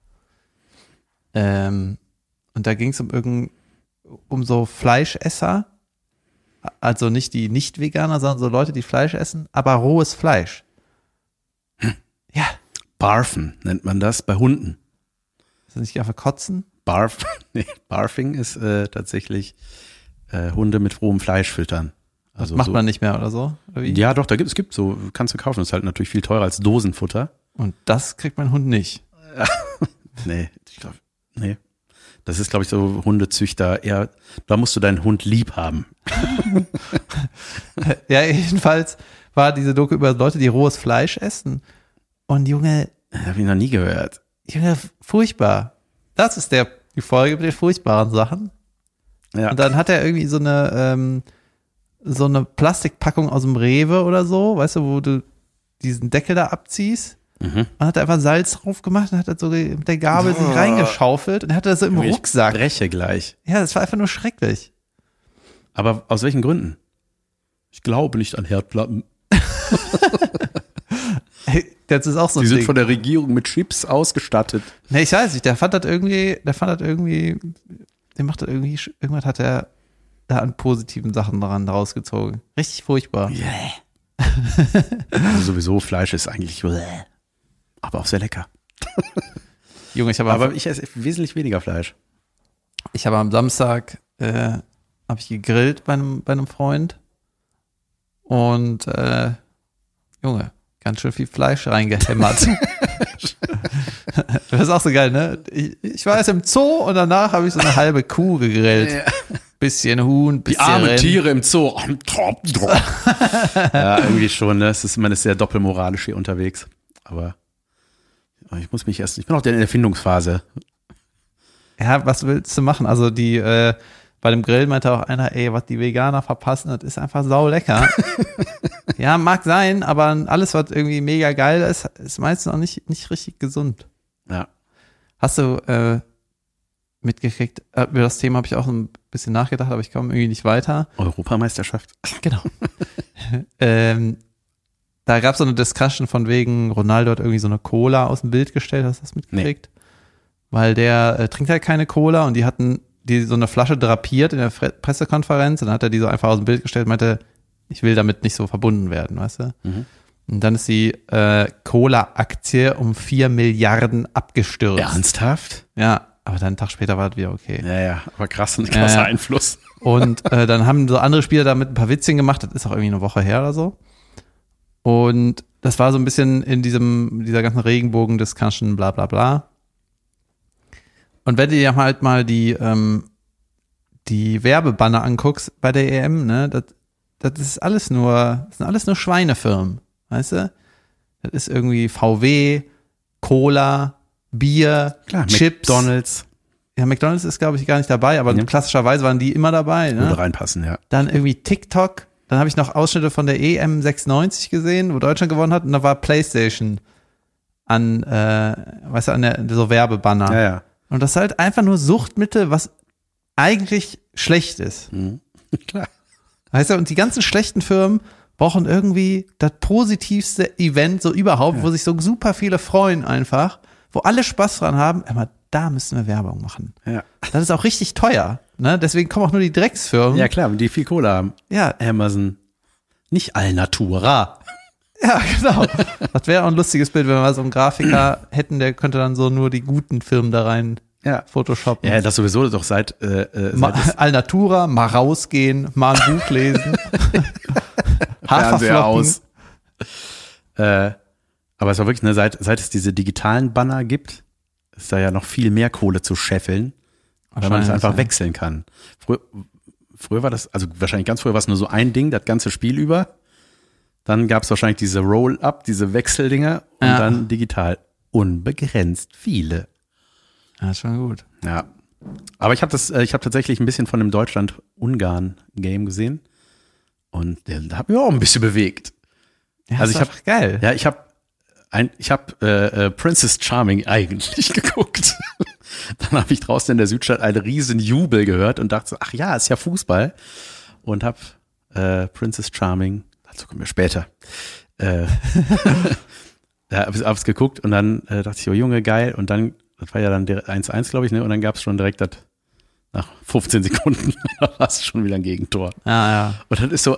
Ähm, und da ging es um irgendein, um so Fleischesser, also nicht die Nicht-Veganer, sondern so Leute, die Fleisch essen, aber rohes Fleisch. Ja, Barfen nennt man das bei Hunden. ist das nicht einfach kotzen? Barf, nee, Barfing ist äh, tatsächlich äh, Hunde mit rohem Fleisch füttern. Also Macht so, man nicht mehr oder so? Oder wie? Ja, doch, da gibt es gibt so, kannst du kaufen. Das ist halt natürlich viel teurer als Dosenfutter. Und das kriegt mein Hund nicht. Nee, ich glaube, nee. Das ist, glaube ich, so Hundezüchter eher, da musst du deinen Hund lieb haben. Ja, jedenfalls war diese Doku über Leute, die rohes Fleisch essen. Und Junge, Das habe ich noch nie gehört. Ja, furchtbar. Das ist der, die Folge mit den furchtbaren Sachen. Ja. Und dann hat er irgendwie so eine, ähm, so eine Plastikpackung aus dem Rewe oder so, weißt du, wo du diesen Deckel da abziehst. Mhm. Und hat er einfach Salz drauf gemacht und hat er so mit der Gabel sich reingeschaufelt und er hatte das so im Ich Rucksack. breche gleich. Ja, das war einfach nur schrecklich. Aber aus welchen Gründen? Ich glaube nicht an Herdplatten. Hey, das ist auch so ein Die sind Ding. von der Regierung mit Chips ausgestattet. Nee, ich weiß nicht, der fand das irgendwie, der fand das irgendwie, der macht das irgendwie, irgendwas hat er da an positiven Sachen daran rausgezogen. Richtig furchtbar. Yeah. Also sowieso Fleisch ist eigentlich, aber auch sehr lecker. Junge, ich habe Aber ich esse wesentlich weniger Fleisch. ich habe am Samstag äh, habe ich gegrillt bei einem, bei einem Freund und äh, Junge, ganz schön viel Fleisch reingehämmert. Das ist auch so geil, ne? Ich, ich war erst im Zoo und danach habe ich so eine halbe Kuh gegrillt. Ja. Bisschen Huhn, bisschen Die armen Rind. Tiere im Zoo. Ja, irgendwie schon, ne? Es ist, man ist sehr doppelmoralisch hier unterwegs. Aber ich muss mich erst, ich bin auch in der Erfindungsphase. Ja, was willst du machen? Also die, äh, bei dem Grill meinte auch einer, ey, was die Veganer verpassen, das ist einfach sau lecker. Ja, mag sein, aber alles, was irgendwie mega geil ist, ist meistens auch nicht, nicht richtig gesund. Ja. Hast du äh, mitgekriegt, äh, über das Thema habe ich auch ein bisschen nachgedacht, aber ich komme irgendwie nicht weiter. Europameisterschaft. Genau. ähm, da gab es so eine Discussion von wegen, Ronaldo hat irgendwie so eine Cola aus dem Bild gestellt, hast du das mitgekriegt? Nee. Weil der äh, trinkt halt keine Cola und die hatten die so eine Flasche drapiert in der Fre- Pressekonferenz und dann hat er die so einfach aus dem Bild gestellt und meinte, ich will damit nicht so verbunden werden, weißt du? Mhm. Und dann ist die äh, Cola-Aktie um vier Milliarden abgestürzt. Ernsthaft? Ja, aber dann einen Tag später war das wieder okay. Ja, ja, aber krass, ein krasser Ja. Einfluss. Und äh, dann haben so andere Spieler damit ein paar Witzchen gemacht, das ist auch irgendwie eine Woche her oder so. Und das war so ein bisschen in diesem, dieser ganzen Regenbogen-Discussion, bla bla bla. Und wenn du dir halt mal die, ähm, die Werbebanner anguckst bei der E M, ne, das, das ist alles nur, das sind alles nur Schweinefirmen, weißt du? Das ist irgendwie V W, Cola, Bier, Klar, Chips. McDonald's. Ja, McDonald's ist, glaube ich, gar nicht dabei, aber Ja. klassischerweise waren die immer dabei, ne? Würde reinpassen, ja. Dann irgendwie TikTok. Dann habe ich noch Ausschnitte von der E M sechsundneunzig gesehen, wo Deutschland gewonnen hat. Und da war PlayStation an, äh, weißt du, an der, so Werbebanner. Ja, ja. Und das ist halt einfach nur Suchtmittel, was eigentlich schlecht ist. Mhm. Klar. Weißt du, und die ganzen schlechten Firmen brauchen irgendwie das positivste Event so überhaupt, Ja. wo sich so super viele freuen einfach, wo alle Spaß dran haben. Aber da müssen wir Werbung machen. Ja. Das ist auch richtig teuer. Ne? Deswegen kommen auch nur die Drecksfirmen. Ja, klar, wenn die viel Cola haben. Ja, Amazon. Nicht Alnatura. ja, genau. Das wäre auch ein lustiges Bild, wenn wir mal so einen Grafiker hätten, der könnte dann so nur die guten Firmen da rein Ja. photoshoppen. Ja, das sowieso doch seit, äh, äh, Ma- seit es Alnatura, mal rausgehen, mal ein Buch lesen. Fernseher Haferflocken. aus. Äh, aber es war wirklich, ne, seit, seit es diese digitalen Banner gibt, ist da ja noch viel mehr Kohle zu scheffeln, weil man es Wahrscheinlich, einfach ja. wechseln kann. Früher, früher war das, also wahrscheinlich ganz früher war es nur so ein Ding, das ganze Spiel über. Dann gab es wahrscheinlich diese Roll-Up, diese Wechseldinger und Ja. dann digital. Unbegrenzt viele. Ja, ist schon gut. Ja. Aber ich habe das, äh, ich habe tatsächlich ein bisschen von dem Deutschland-Ungarn-Game gesehen. Und der, der hat mich auch ein bisschen bewegt. Ja, Also ist ich hab- einfach geil. Ja, ich habe ein, ich habe äh, äh, Princess Charming eigentlich geguckt. Dann habe ich draußen in der Südstadt einen riesen Jubel gehört und dachte so, ach ja, ist ja Fußball. Und habe äh, Princess Charming, dazu kommen wir später, äh, da habe ich geguckt und dann äh, dachte ich, oh Junge, geil. Und dann, das war ja dann der eins eins, glaube ich, ne? Und dann gab es schon direkt das, nach fünfzehn Sekunden, da war es schon wieder ein Gegentor. Ja, ja. Und dann ist so,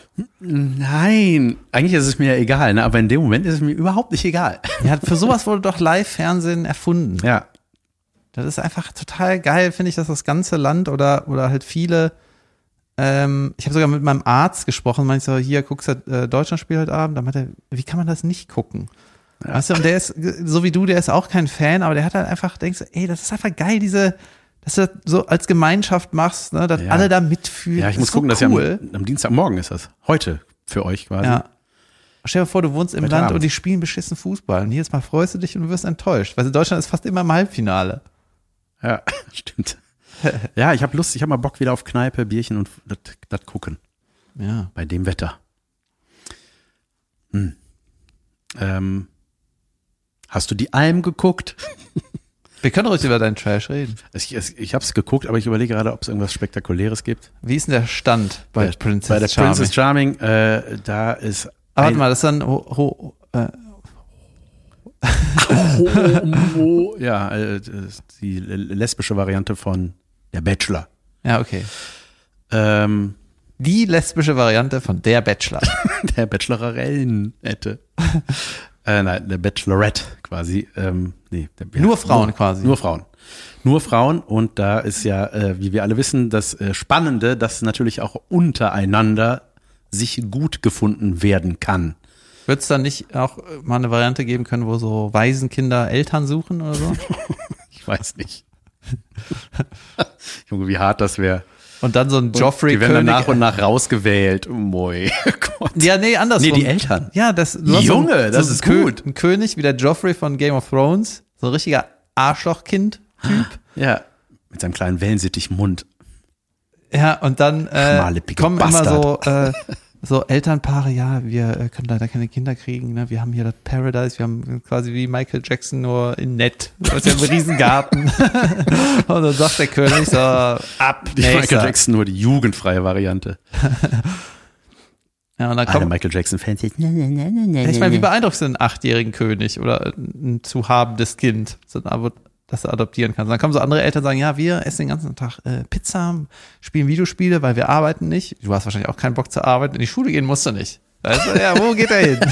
nein, eigentlich ist es mir ja egal, ne? Aber in dem Moment ist es mir überhaupt nicht egal. Ja, für sowas wurde doch Live-Fernsehen erfunden. Ja, Das ist einfach total geil, finde ich, dass das ganze Land oder, oder halt viele, ähm, ich habe sogar mit meinem Arzt gesprochen, meinte so, hier, guckst du äh, Deutschlandspiel heute Abend? Dann meinte er, wie kann man das nicht gucken? Ja. Weißt du, und der ist, so wie du, der ist auch kein Fan, aber der hat halt einfach, denkst du, ey, das ist einfach geil, diese, dass du das so als Gemeinschaft machst, ne, dass Ja. alle da mitfühlen. ja, ich das muss ist gucken, so dass ja cool. am, am Dienstagmorgen ist das. Heute für euch quasi. Ja. Stell dir vor, du wohnst im Heute Land Abend. und die spielen beschissen Fußball. Und jedes Mal freust du dich und du wirst enttäuscht. Weil in Deutschland ist fast immer im Halbfinale. Ja, stimmt. Ja, ich habe Lust, ich habe mal Bock wieder auf Kneipe, Bierchen und das, das gucken. Ja. Bei dem Wetter. Hm. Ähm, hast du die Alm geguckt? Wir können ruhig über deinen Trash reden. Ich, ich, ich habe es geguckt, aber ich überlege gerade, ob es irgendwas Spektakuläres gibt. Wie ist denn der Stand bei Bei- Princess Bei der Charming? Princess Charming, äh, da ist Ah, warte ein- mal, das ist dann ho, ho, äh, Oh, ja, äh, das ist die lesbische Variante von Der Bachelor. ja, okay. Ähm, Die lesbische Variante von der Bachelor. der Bachelorette. äh, nein, der Bachelorette quasi. Ähm, nee, der, ja, Nur Frauen nur, quasi. Nur Frauen. Nur Frauen und da ist ja, äh, wie wir alle wissen, das äh, Spannende, dass natürlich auch untereinander sich gut gefunden werden kann. Wird es dann nicht auch mal eine Variante geben können, wo so Waisenkinder Eltern suchen oder so? Ich weiß nicht. Junge, wie hart das wäre. Und dann so ein Joffrey Die werden dann König. nach und nach rausgewählt. Oh, moi. Gott. Ja, nee, andersrum. Nee, die Eltern. Ja, das, du hast Junge, so, ein- das so ist ein Kö- gut. Ein König wie der Joffrey von Game of Thrones. So ein richtiger Arschlochkind-Typ. Ja, mit seinem kleinen Wellensittich-Mund. Ja, und dann äh, Schmaleppige kommen immer so, Bastard. äh, so Elternpaare, ja, wir äh, können leider keine Kinder kriegen, ne? Wir haben hier das Paradise, wir haben quasi wie Michael Jackson nur in nett. Das ist ja ein Riesengarten. Und dann sagt der König so, ab, Die Michael nächster. Jackson nur die jugendfreie Variante. Ja, und dann Alle kommt, Michael Jackson-Fans jetzt. ja, ich meine, wie beeindruckt ist ein achtjährigen König oder ein zu habendes Kind, so ein Abo- das er adoptieren kann. Dann kommen so andere Eltern und sagen, ja, wir essen den ganzen Tag äh, Pizza, spielen Videospiele, weil wir arbeiten nicht. Du hast wahrscheinlich auch keinen Bock zu arbeiten. In die Schule gehen musst du nicht. Weißt du, ja, wo geht er hin?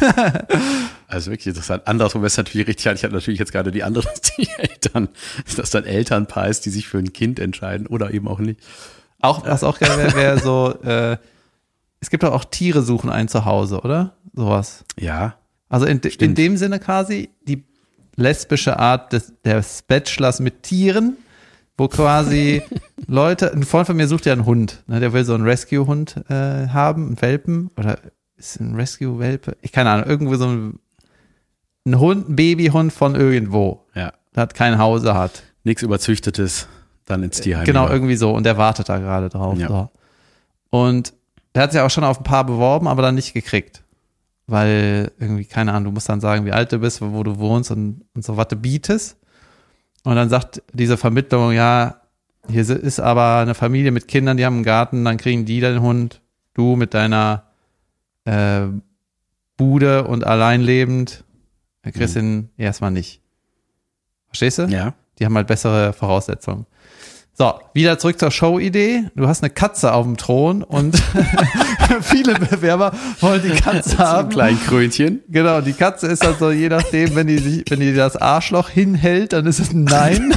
Also wirklich interessant. Andersrum ist natürlich richtig. Ich hatte natürlich jetzt gerade die anderen die Eltern, dass dann Elternpaar ist, die sich für ein Kind entscheiden oder eben auch nicht. Auch, was auch geil wäre, wäre so, äh, es gibt doch auch Tiere suchen ein Zuhause, oder? Sowas. Ja, Also in, in Stimmt. dem Sinne quasi die lesbische Art des, des Bachelors mit Tieren, wo quasi Leute, ein Freund von mir sucht ja einen Hund, ne, der will so einen Rescue-Hund äh, haben, einen Welpen, oder ist ein Rescue-Welpe? Ich keine Ahnung, irgendwo so ein, ein Hund, ein Babyhund von irgendwo, ja. der hat kein Hause hat. Nichts Überzüchtetes, dann ins Tierheim. Genau, lieber. irgendwie so. Und der wartet da gerade drauf. Ja. So. Und der hat sich auch schon auf ein paar beworben, aber dann nicht gekriegt. Weil irgendwie, keine Ahnung, du musst dann sagen, wie alt du bist, wo du wohnst und, und so, was du bietest. Und dann sagt diese Vermittlung, ja, hier ist aber eine Familie mit Kindern, die haben einen Garten, dann kriegen die den Hund, du mit deiner äh, Bude und allein lebend, äh, kriegst ihn erstmal nicht. Verstehst du? Ja. Die haben halt bessere Voraussetzungen. So, wieder zurück zur Show-Idee. Du hast eine Katze auf dem Thron und viele Bewerber wollen die Katze So ein haben. kleines Krönchen. Genau, die Katze ist also je nachdem, wenn die sich, wenn die das Arschloch hinhält, dann ist es ein Nein.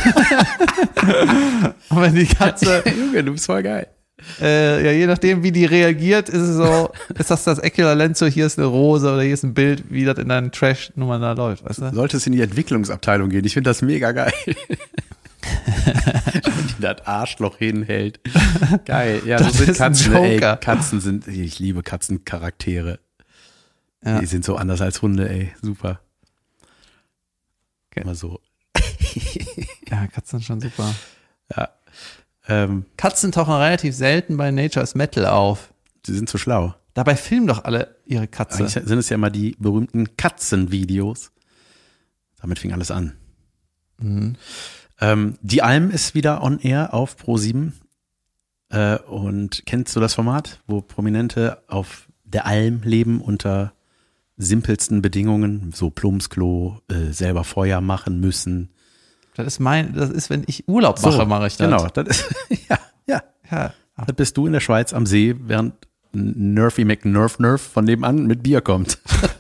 Und wenn die Katze, Junge, du bist voll geil. äh, ja, je nachdem, wie die reagiert, ist es so, ist das das Äquivalent zu, hier ist eine Rose oder hier ist ein Bild, wie das in deinen Trash-Nummern da läuft, weißt du? Solltest in die Entwicklungsabteilung gehen. Ich finde das mega geil. Die das Arschloch hinhält. Geil. Ja, Das so sind ist ein Katzen. Ey, Joker. Katzen sind, ich liebe Katzencharaktere. Ja. Die sind so anders als Hunde, ey. Super. Okay. Immer so. Ja, Katzen sind schon super. Ja. Ähm, Katzen tauchen relativ selten bei Nature's Metal auf. die sind so schlau. Dabei filmen doch alle ihre Katze. Eigentlich sind es ja immer die berühmten Katzenvideos. Damit fing alles an. Mhm. Ähm, die Alm ist wieder on air auf ProSieben. Äh, und kennst du das Format, wo Prominente auf der Alm leben unter simpelsten Bedingungen, so Plumpsklo, äh, selber Feuer machen müssen. Das ist mein, das ist, wenn ich Urlaub mache, So, mache ich das. Genau, das ist, ja, ja. Ja. Das bist du in der Schweiz am See, während Nerfy McNerf Nerf von nebenan mit Bier kommt.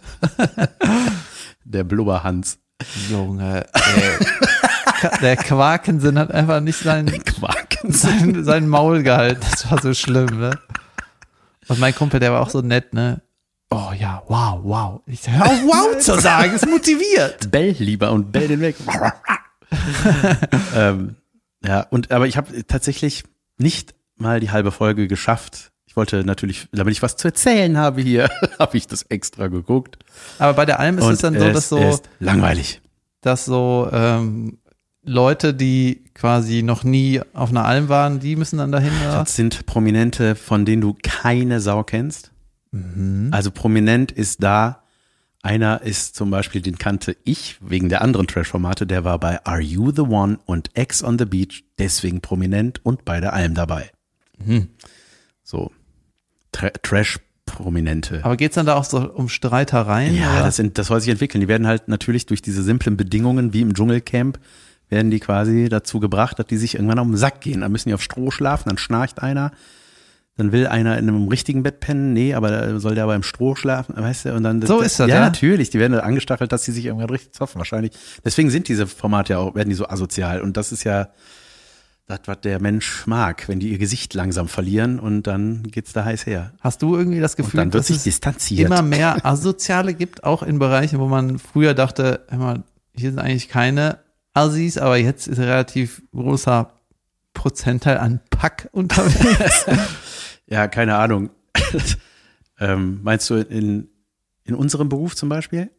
Der Blubberhans. Junge, ey. Der Quakensinn hat einfach nicht sein, Quaken. sein, sein Maul gehalten. Das war so schlimm, ne? Und mein Kumpel, der war auch so nett, ne? Oh ja, wow, wow. Ich sag, hör auf, wow zu sagen, ist motiviert. Bell lieber und bell den weg. ähm, ja, und aber ich habe tatsächlich nicht mal die halbe Folge geschafft. Ich wollte natürlich, damit ich was zu erzählen habe hier, habe ich das extra geguckt. Aber bei der Alm ist Und es dann so, es dass so, ist langweilig. dass so ähm, Leute, die quasi noch nie auf einer Alm waren, die müssen dann dahin. Oder? Das sind Prominente, von denen du keine Sau kennst. Mhm. Also prominent ist da, einer ist zum Beispiel, den kannte ich wegen der anderen Trash-Formate, der war bei Are You the One und Ex on the Beach, deswegen prominent und bei der Alm dabei. Mhm. So, Tra- Trash-Prominente. Aber geht's dann da auch so um Streitereien? Ja, oder? das, sind, das soll sich entwickeln. Die werden halt natürlich durch diese simplen Bedingungen wie im Dschungelcamp, werden die quasi dazu gebracht, dass die sich irgendwann auf den Sack gehen. Dann müssen die auf Stroh schlafen, dann schnarcht einer. Dann will einer in einem richtigen Bett pennen, nee, aber da soll der aber im Stroh schlafen, weißt du? Und dann So ist das, ja, ja? natürlich, die werden angestachelt, dass sie sich irgendwann richtig zoffen, wahrscheinlich. Deswegen sind diese Formate ja auch, werden die so asozial. Und das ist ja das, was der Mensch mag, wenn die ihr Gesicht langsam verlieren und dann geht's da heiß her. Hast du irgendwie das Und Gefühl, dann wird dass sich es distanziert. immer mehr Asoziale gibt, auch in Bereichen, wo man früher dachte, hör mal, hier sind eigentlich keine Assis, aber jetzt ist ein relativ großer Prozentteil an Pack unterwegs. Ja, keine Ahnung. ähm, meinst du in, in unserem Beruf zum Beispiel?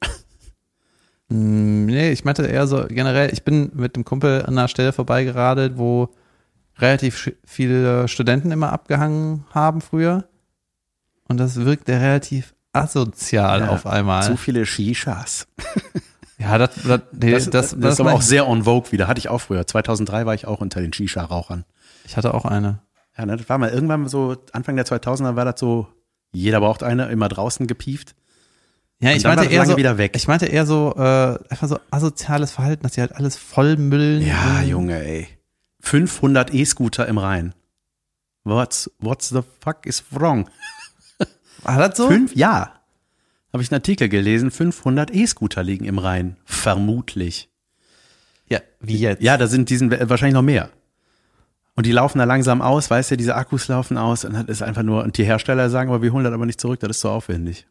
Mm, nee, ich meinte eher so generell, ich bin mit dem Kumpel an einer Stelle vorbeigeradelt, wo relativ sch- viele Studenten immer abgehangen haben früher. Und das wirkte relativ asozial Ja, auf einmal. Zu viele Shishas. Ja, das, das, nee, Das, das, das, das ist aber mein- auch sehr en vogue wieder. Hatte ich auch früher. zweitausenddrei war ich auch unter den Shisha-Rauchern. Ich hatte auch eine. Ja, ne, das war mal irgendwann so, Anfang der zweitausender war das so, jeder braucht eine, immer draußen gepieft. Ja, Und ich dann war meinte das eher lange so, wieder weg. ich meinte eher so, äh, einfach so asoziales Verhalten, dass sie halt alles vollmüllen. Ja, und- Junge, ey. fünfhundert E-Scooter im Rhein. What's, what's the fuck is wrong? War das so? Fünf, ja. Habe ich einen Artikel gelesen, fünfhundert E-Scooter liegen im Rhein. Vermutlich. Ja, wie jetzt? Ja, da sind diesen wahrscheinlich noch mehr. Und die laufen da langsam aus, weißt du, diese Akkus laufen aus und das ist einfach nur, und die Hersteller sagen, aber wir holen das aber nicht zurück, das ist so aufwendig.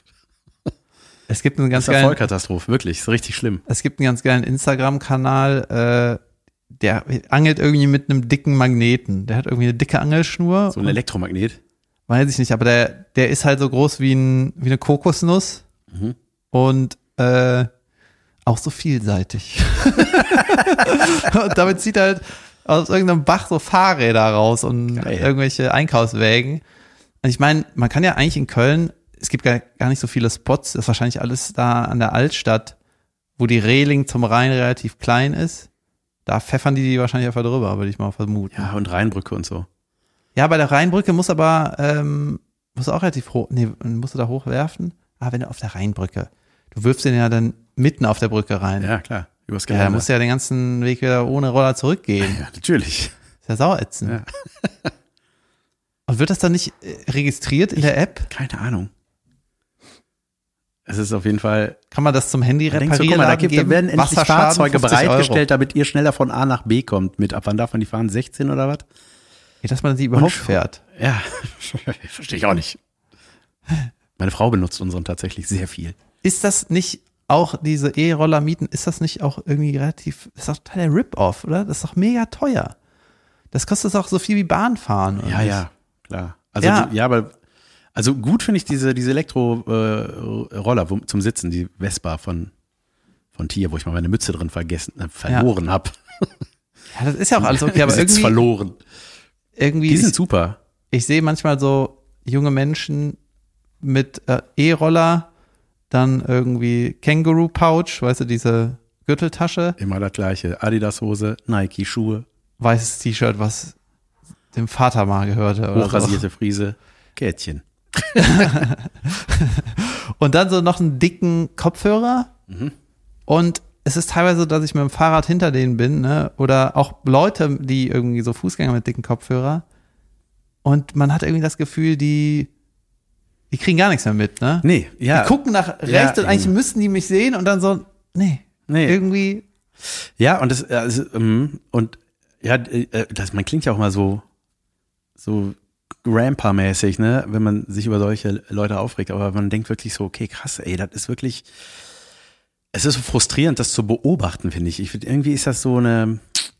Es gibt einen Das ganz ist eine geilen, Vollkatastrophe, wirklich, ist richtig schlimm. es gibt einen ganz geilen Instagram-Kanal, äh, der angelt irgendwie mit einem dicken Magneten. Der hat irgendwie eine dicke Angelschnur. So ein Elektromagnet. Weiß ich nicht, aber der, der ist halt so groß wie, ein, wie eine Kokosnuss Mhm. und äh, auch so vielseitig. Und damit zieht er halt aus irgendeinem Bach so Fahrräder raus und Geil. irgendwelche Einkaufswägen. Und ich meine, man kann ja eigentlich in Köln, es gibt gar, gar nicht so viele Spots, das ist wahrscheinlich alles da an der Altstadt, wo die Reling zum Rhein relativ klein ist. Da pfeffern die die wahrscheinlich einfach drüber, würde ich mal vermuten. Ja, und Rheinbrücke und so. Ja, bei der Rheinbrücke muss aber, ähm, muss auch relativ hoch, nee, musst du da hochwerfen? Ah, wenn du auf der Rheinbrücke. Du wirfst den ja dann mitten auf der Brücke rein. Ja, klar. Übers Ja, da Geländer. musst du ja den ganzen Weg wieder ohne Roller zurückgehen. Ja, natürlich. Ist ja sauätzend. Ja. Und wird das dann nicht äh, registriert in der App? Keine Ahnung. Es ist auf jeden Fall. Kann man das zum Handy Da denkst du, reparieren? guck mal, da, gibt, da werden endlich Wasserschaden, Fahrzeuge fünfzig Euro. bereitgestellt, damit ihr schneller von A nach B kommt. Mit, ab wann darf man die fahren? sechzehn oder was? Ja, dass man sie überhaupt Und- fährt. Ja, verstehe ich auch nicht. Meine Frau benutzt unseren tatsächlich sehr viel. Ist das nicht auch diese E-Roller mieten, ist das nicht auch irgendwie relativ, ist doch total der Rip-Off, oder? Das ist doch mega teuer. Das kostet auch so viel wie Bahnfahren. oder Ja, nicht? ja, klar. Also Ja. die, ja, aber also gut finde ich diese diese Elektro-Roller wo- zum Sitzen, die Vespa von von Tier, wo ich mal meine Mütze drin vergessen, äh, verloren habe. Ja, das ist ja auch alles okay, aber Sitz irgendwie, verloren. irgendwie Die sind ich, super. ich sehe manchmal so junge Menschen mit äh, E-Roller, dann irgendwie Känguru-Pouch, weißt du, diese Gürteltasche, Immer das gleiche. Adidas-Hose, Nike-Schuhe, weißes T-Shirt, was dem Vater mal gehörte. Oder so. hochrasierte Friese, Kettchen. Und dann so noch einen dicken Kopfhörer. Mhm. Und es ist teilweise so, dass ich mit dem Fahrrad hinter denen bin, ne? Oder auch Leute, die irgendwie so Fußgänger mit dicken Kopfhörer. Und man hat irgendwie das Gefühl, die, die kriegen gar nichts mehr mit, ne? Nee, ja. Die gucken nach rechts Ja, und eigentlich eben. müssten die mich sehen und dann so, nee, Nee. irgendwie, Ja, und das, also, ähm, und ja, äh, das, man klingt ja auch mal so, so Grandpa-mäßig, ne, wenn man sich über solche Leute aufregt, aber man denkt wirklich so, okay, krass, ey, das ist wirklich, es ist so frustrierend, das zu beobachten, finde ich. Ich finde, irgendwie ist das so eine,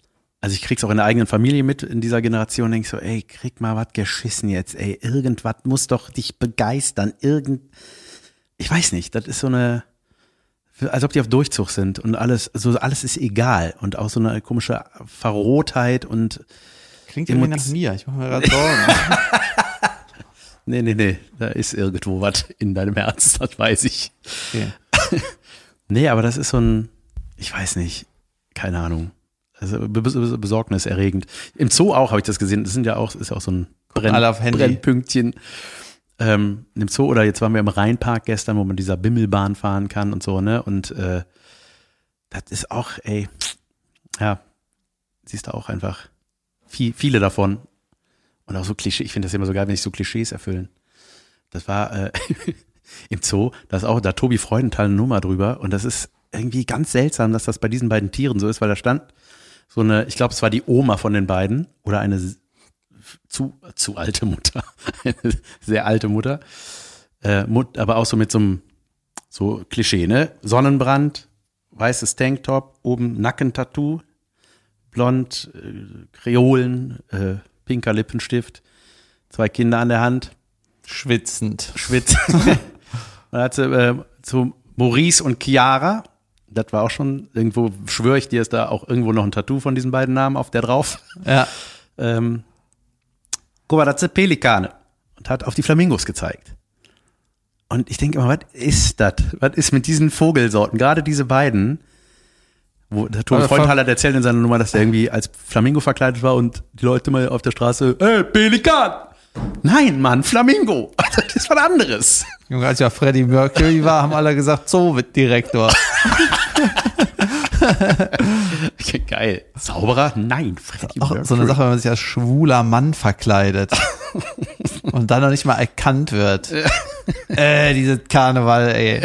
Also ich krieg's auch in der eigenen Familie mit, in dieser Generation, denk ich so, ey, krieg mal was geschissen jetzt, ey, irgendwas muss doch dich begeistern, irgend, ich weiß nicht, das ist so eine, als ob die auf Durchzug sind und alles, so alles ist egal und auch so eine komische Verrohtheit und Klingt irgendwie nach mir, ich mache mir gerade Sorgen. Nee, nee, nee, da ist irgendwo was in deinem Herz, das weiß ich. Okay. Nee, aber das ist so ein, ich weiß nicht, keine Ahnung. Also besorgniserregend. Im Zoo auch habe ich das gesehen. Das sind ja auch, ist auch so ein Brenn, alle auf Handy. Brennpünktchen. Ähm, im Zoo oder jetzt waren wir im Rheinpark gestern, wo man dieser Bimmelbahn fahren kann und so, ne? Und äh, das ist auch, ey, ja, siehst du auch einfach viel, viele davon. Und auch so Klischee. Ich finde das immer so geil, wenn sich so Klischees erfüllen. Das war äh, im Zoo, da ist auch, da hat Tobi Freudenthal eine Nummer drüber und das ist irgendwie ganz seltsam, dass das bei diesen beiden Tieren so ist, weil da stand so eine, ich glaube, es war die Oma von den beiden oder eine zu, zu alte Mutter, eine sehr alte Mutter, äh, Mut, aber auch so mit so einem so Klischee, ne? Sonnenbrand, weißes Tanktop, oben Nackentattoo, blond, äh, Kreolen, äh, pinker Lippenstift, zwei Kinder an der Hand. Schwitzend. Schwitzend. Und dann hat sie äh, zu Maurice und Chiara, das war auch schon, irgendwo schwöre ich dir, ist da auch irgendwo noch ein Tattoo von diesen beiden Namen auf der drauf. Ja. Ähm, guck mal, das sind Pelikane. Und hat auf die Flamingos gezeigt. Und ich denke immer, was ist das? Was ist mit diesen Vogelsorten? Gerade diese beiden, wo der Tobi Freudenthal hat erzählt in seiner Nummer, dass der irgendwie als Flamingo verkleidet war und die Leute mal auf der Straße, ey, Pelikan! Nein, Mann, Flamingo! Das ist was anderes. Junge, als ja Freddie Mercury war, haben alle gesagt, Zoodirektor. Geil. Zauberer? Nein, Freddie Auch Mercury. so eine Sache, wenn man sich als schwuler Mann verkleidet und dann noch nicht mal erkannt wird. äh, diese Karneval, ey.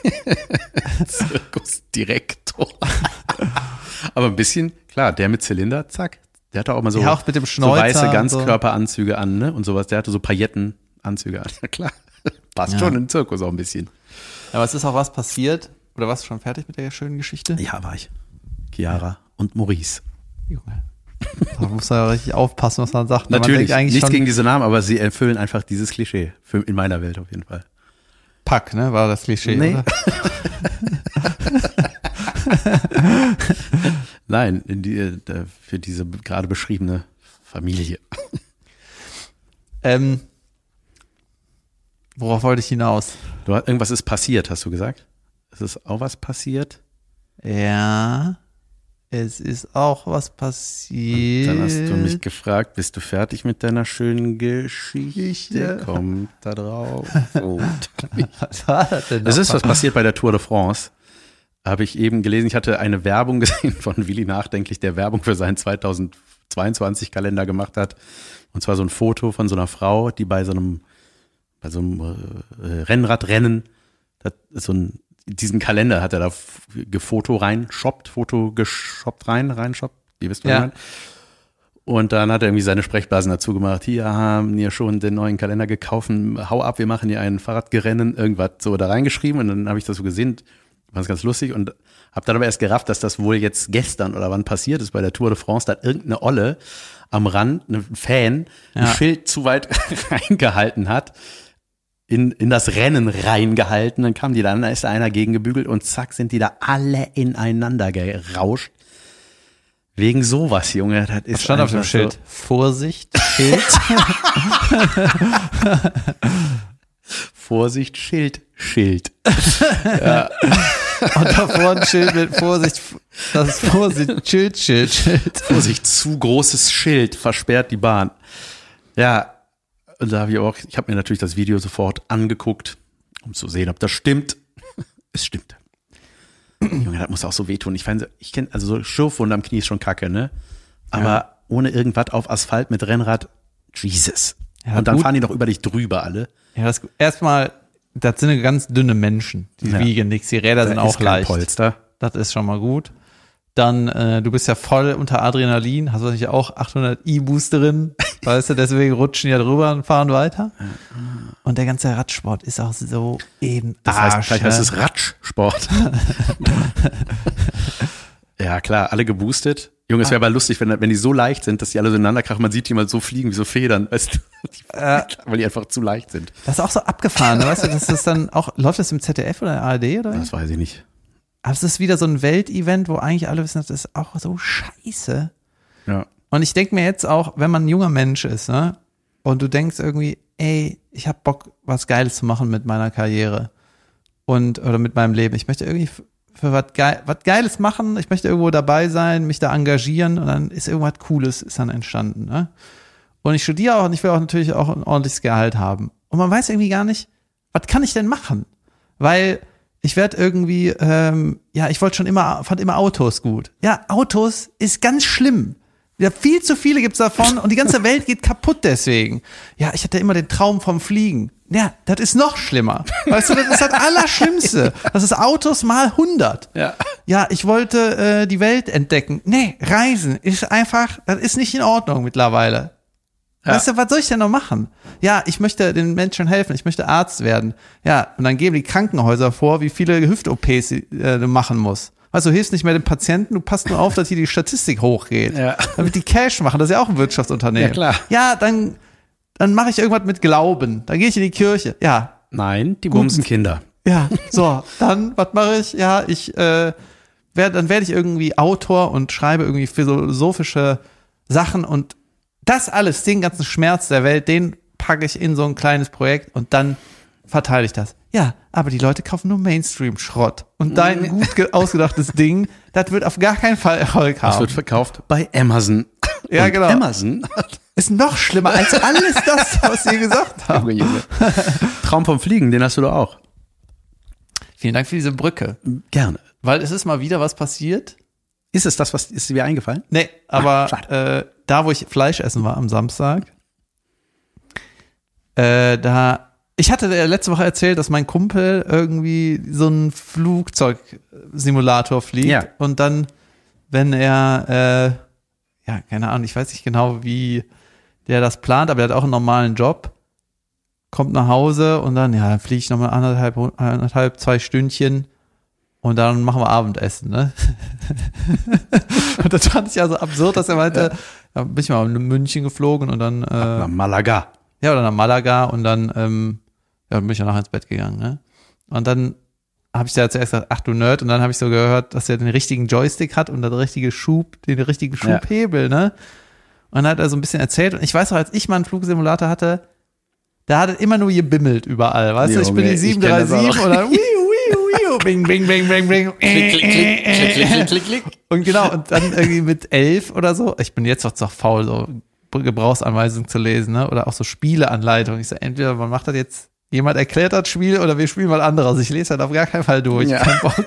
Zirkusdirektor. Aber ein bisschen, klar, der mit Zylinder, zack. Der hatte auch mal so, Ja, auch mit dem so Schnäuzer weiße und Ganzkörperanzüge an, ne? Und sowas. Der hatte so Paillettenanzüge an. Ja, klar. Passt Ja. schon in den Zirkus auch ein bisschen. Aber es ist auch was passiert. Oder warst du schon fertig mit der schönen Geschichte? Ja, war ich. Chiara und Maurice. Junge. Da muss man ja richtig aufpassen, was man sagt. Man Natürlich, denkt eigentlich nichts schon, gegen diese Namen, aber sie erfüllen einfach dieses Klischee. Für, in meiner Welt auf jeden Fall. Pack, ne? War das Klischee, Nee. oder? Nein, in die, äh, für diese gerade beschriebene Familie. Ähm, worauf wollte ich hinaus? Du, hast- irgendwas ist passiert, hast du gesagt? Es ist auch was passiert? Ja, es ist auch was passiert. Dann hast du mich gefragt, bist du fertig mit deiner schönen Geschichte? Kommt da drauf. Oh. Was war das denn? Es noch? ist was passiert bei der Tour de France. Habe ich eben gelesen, ich hatte eine Werbung gesehen von Willi Nachdenklich, der Werbung für seinen zweitausendzweiundzwanzig Kalender gemacht hat. Und zwar so ein Foto von so einer Frau, die bei so einem, bei so einem äh, Rennradrennen, das ist so ein, diesen Kalender hat er da f- gefoto rein, shoppt, Foto geshoppt rein, rein shoppt, wie bist du Ja. ja. Und dann hat er irgendwie seine Sprechblasen dazu gemacht. Hier haben wir schon den neuen Kalender gekauft. Hau ab, wir machen hier ein Fahrradgerennen, irgendwas so da reingeschrieben. Und dann habe ich das so gesehen, war es ganz lustig und habe dann aber erst gerafft, dass das wohl jetzt gestern oder wann passiert ist bei der Tour de France, da hat irgendeine Olle am Rand, ein Fan, ein Ja. Schild zu weit reingehalten hat, in, in das Rennen reingehalten, dann kam die dann, da ist da einer gegengebügelt und zack sind die da alle ineinander gerauscht. Wegen sowas, Junge, das ist Was stand auf dem einfach Schild? So, Vorsicht, Schild. Vorsicht, Schild, Schild. Und davor ein Schild mit Vorsicht, das ist Vorsicht, Schild, Schild, Schild. Vorsicht, zu großes Schild versperrt die Bahn. Ja, und da habe ich auch, ich habe mir natürlich das Video sofort angeguckt, um zu sehen, ob das stimmt. Es stimmt. Junge, das muss auch so wehtun. Ich finde, ich kenne, also so Schürfwunde am Knie ist schon kacke, ne? Aber Ja. ohne irgendwas auf Asphalt mit Rennrad, Jesus. Ja, und dann gut. fahren die noch über dich drüber alle. Ja, das, erstmal, das sind ganz dünne Menschen. Die Ja. wiegen nichts. Die Räder Da sind ist auch kein leicht. Polster. Das ist schon mal gut. Dann, äh, du bist ja voll unter Adrenalin, hast wahrscheinlich auch achthundert E-Boost drin, weißt du, deswegen rutschen die ja drüber und fahren weiter. Und der ganze Radsport ist auch so eben Das Arsch, heißt, vielleicht ne? heißt es Ratschsport. Ja, klar, alle geboostet. Junge, es wäre aber lustig, wenn, wenn die so leicht sind, dass die alle so ineinander krachen. Man sieht die mal so fliegen wie so Federn, weißt du? Die, äh, weil die einfach zu leicht sind. Das ist auch so abgefahren, ne? Weißt du, das ist dann auch, läuft das im Z D F oder A R D oder? Das weiß ich nicht. Aber es ist wieder so ein Weltevent, wo eigentlich alle wissen, das ist auch so scheiße. Ja. Und ich denke mir jetzt auch, wenn man ein junger Mensch ist, ne? Und du denkst irgendwie, ey, ich hab Bock, was Geiles zu machen mit meiner Karriere. Und, oder mit meinem Leben. Ich möchte irgendwie für was Geil, was Geiles machen, ich möchte irgendwo dabei sein, mich da engagieren und dann ist irgendwas Cooles ist dann entstanden. Ne? Und ich studiere auch und ich will auch natürlich auch ein ordentliches Gehalt haben. Und man weiß irgendwie gar nicht, was kann ich denn machen? Weil ich werde irgendwie, ähm, ja, ich wollte schon immer, fand immer Autos gut. Ja, Autos ist ganz schlimm. Ja, viel zu viele gibt's davon und die ganze Welt geht kaputt deswegen. Ja, ich hatte immer den Traum vom Fliegen. Ja, das ist noch schlimmer. Weißt du, das ist das Allerschlimmste. Das ist Autos mal hundert. Ja. Ja, ich wollte äh, die Welt entdecken. Nee, Reisen ist einfach, das ist nicht in Ordnung mittlerweile. Ja. Weißt du, was soll ich denn noch machen? Ja, ich möchte den Menschen helfen, ich möchte Arzt werden. Ja, und dann geben die Krankenhäuser vor, wie viele Hüft-O Ps äh, du machen musst. Weißt du, du hilfst nicht mehr den Patienten, du passt nur auf, dass hier die Statistik hochgeht. Ja. Damit die Cash machen, das ist ja auch ein Wirtschaftsunternehmen. Ja, klar. Ja, dann, dann mache ich irgendwas mit Glauben. Dann gehe ich in die Kirche. Ja. Nein, die bumsen Kinder. Ja, so, dann, was mache ich? Ja, ich, äh, werd, dann werde ich irgendwie Autor und schreibe irgendwie philosophische Sachen und das alles, den ganzen Schmerz der Welt, den packe ich in so ein kleines Projekt und dann verteile ich das. Ja, aber die Leute kaufen nur Mainstream-Schrott. Und dein gut ge- ausgedachtes Ding, das wird auf gar keinen Fall Erfolg haben. Das wird verkauft bei Amazon. Ja, und genau. Amazon ist noch schlimmer als alles das, was wir gesagt haben. Traum vom Fliegen, den hast du doch auch. Vielen Dank für diese Brücke. Gerne. Weil es ist mal wieder was passiert. Ist es das, was ist dir eingefallen? Nee, aber ah, äh, da, wo ich Fleisch essen war am Samstag, äh, da ich hatte letzte Woche erzählt, dass mein Kumpel irgendwie so einen Flugzeugsimulator fliegt ja. Und dann, wenn er, äh, ja, keine Ahnung, ich weiß nicht genau, wie der das plant, aber er hat auch einen normalen Job, kommt nach Hause und dann, ja, dann fliege ich nochmal anderthalb, anderthalb, zwei Stündchen und dann machen wir Abendessen, ne? Und das fand ich ja so absurd, dass er meinte, ja, ja bin ich mal in München geflogen und dann, äh, nach Malaga. Ja, oder nach Malaga und dann, ähm, ja, dann bin ich ja nachher ins Bett gegangen, ne? Und dann habe ich da zuerst gesagt, ach du Nerd, und dann habe ich so gehört, dass er den richtigen Joystick hat und den richtigen Schub, den richtigen Schubhebel, ja. Ne? Und dann hat er so ein bisschen erzählt und ich weiß auch, als ich mal einen Flugsimulator hatte, da hat er immer nur gebimmelt überall, weißt Junge, du? Ich bin die sieben drei sieben oder wiu, wiu, wiu, bing, bing, bing, bing, bing, klick, klick, klick, klick, klick, klick, klick. Und genau, und dann irgendwie mit elf oder so, ich bin jetzt doch zu faul, so Gebrauchsanweisungen zu lesen, ne? Oder auch so Spieleanleitungen. Ich so, entweder man macht das jetzt, jemand erklärt das Spiel oder wir spielen mal anderes. Also ich lese das auf gar keinen Fall durch. Ja. Kein Bock.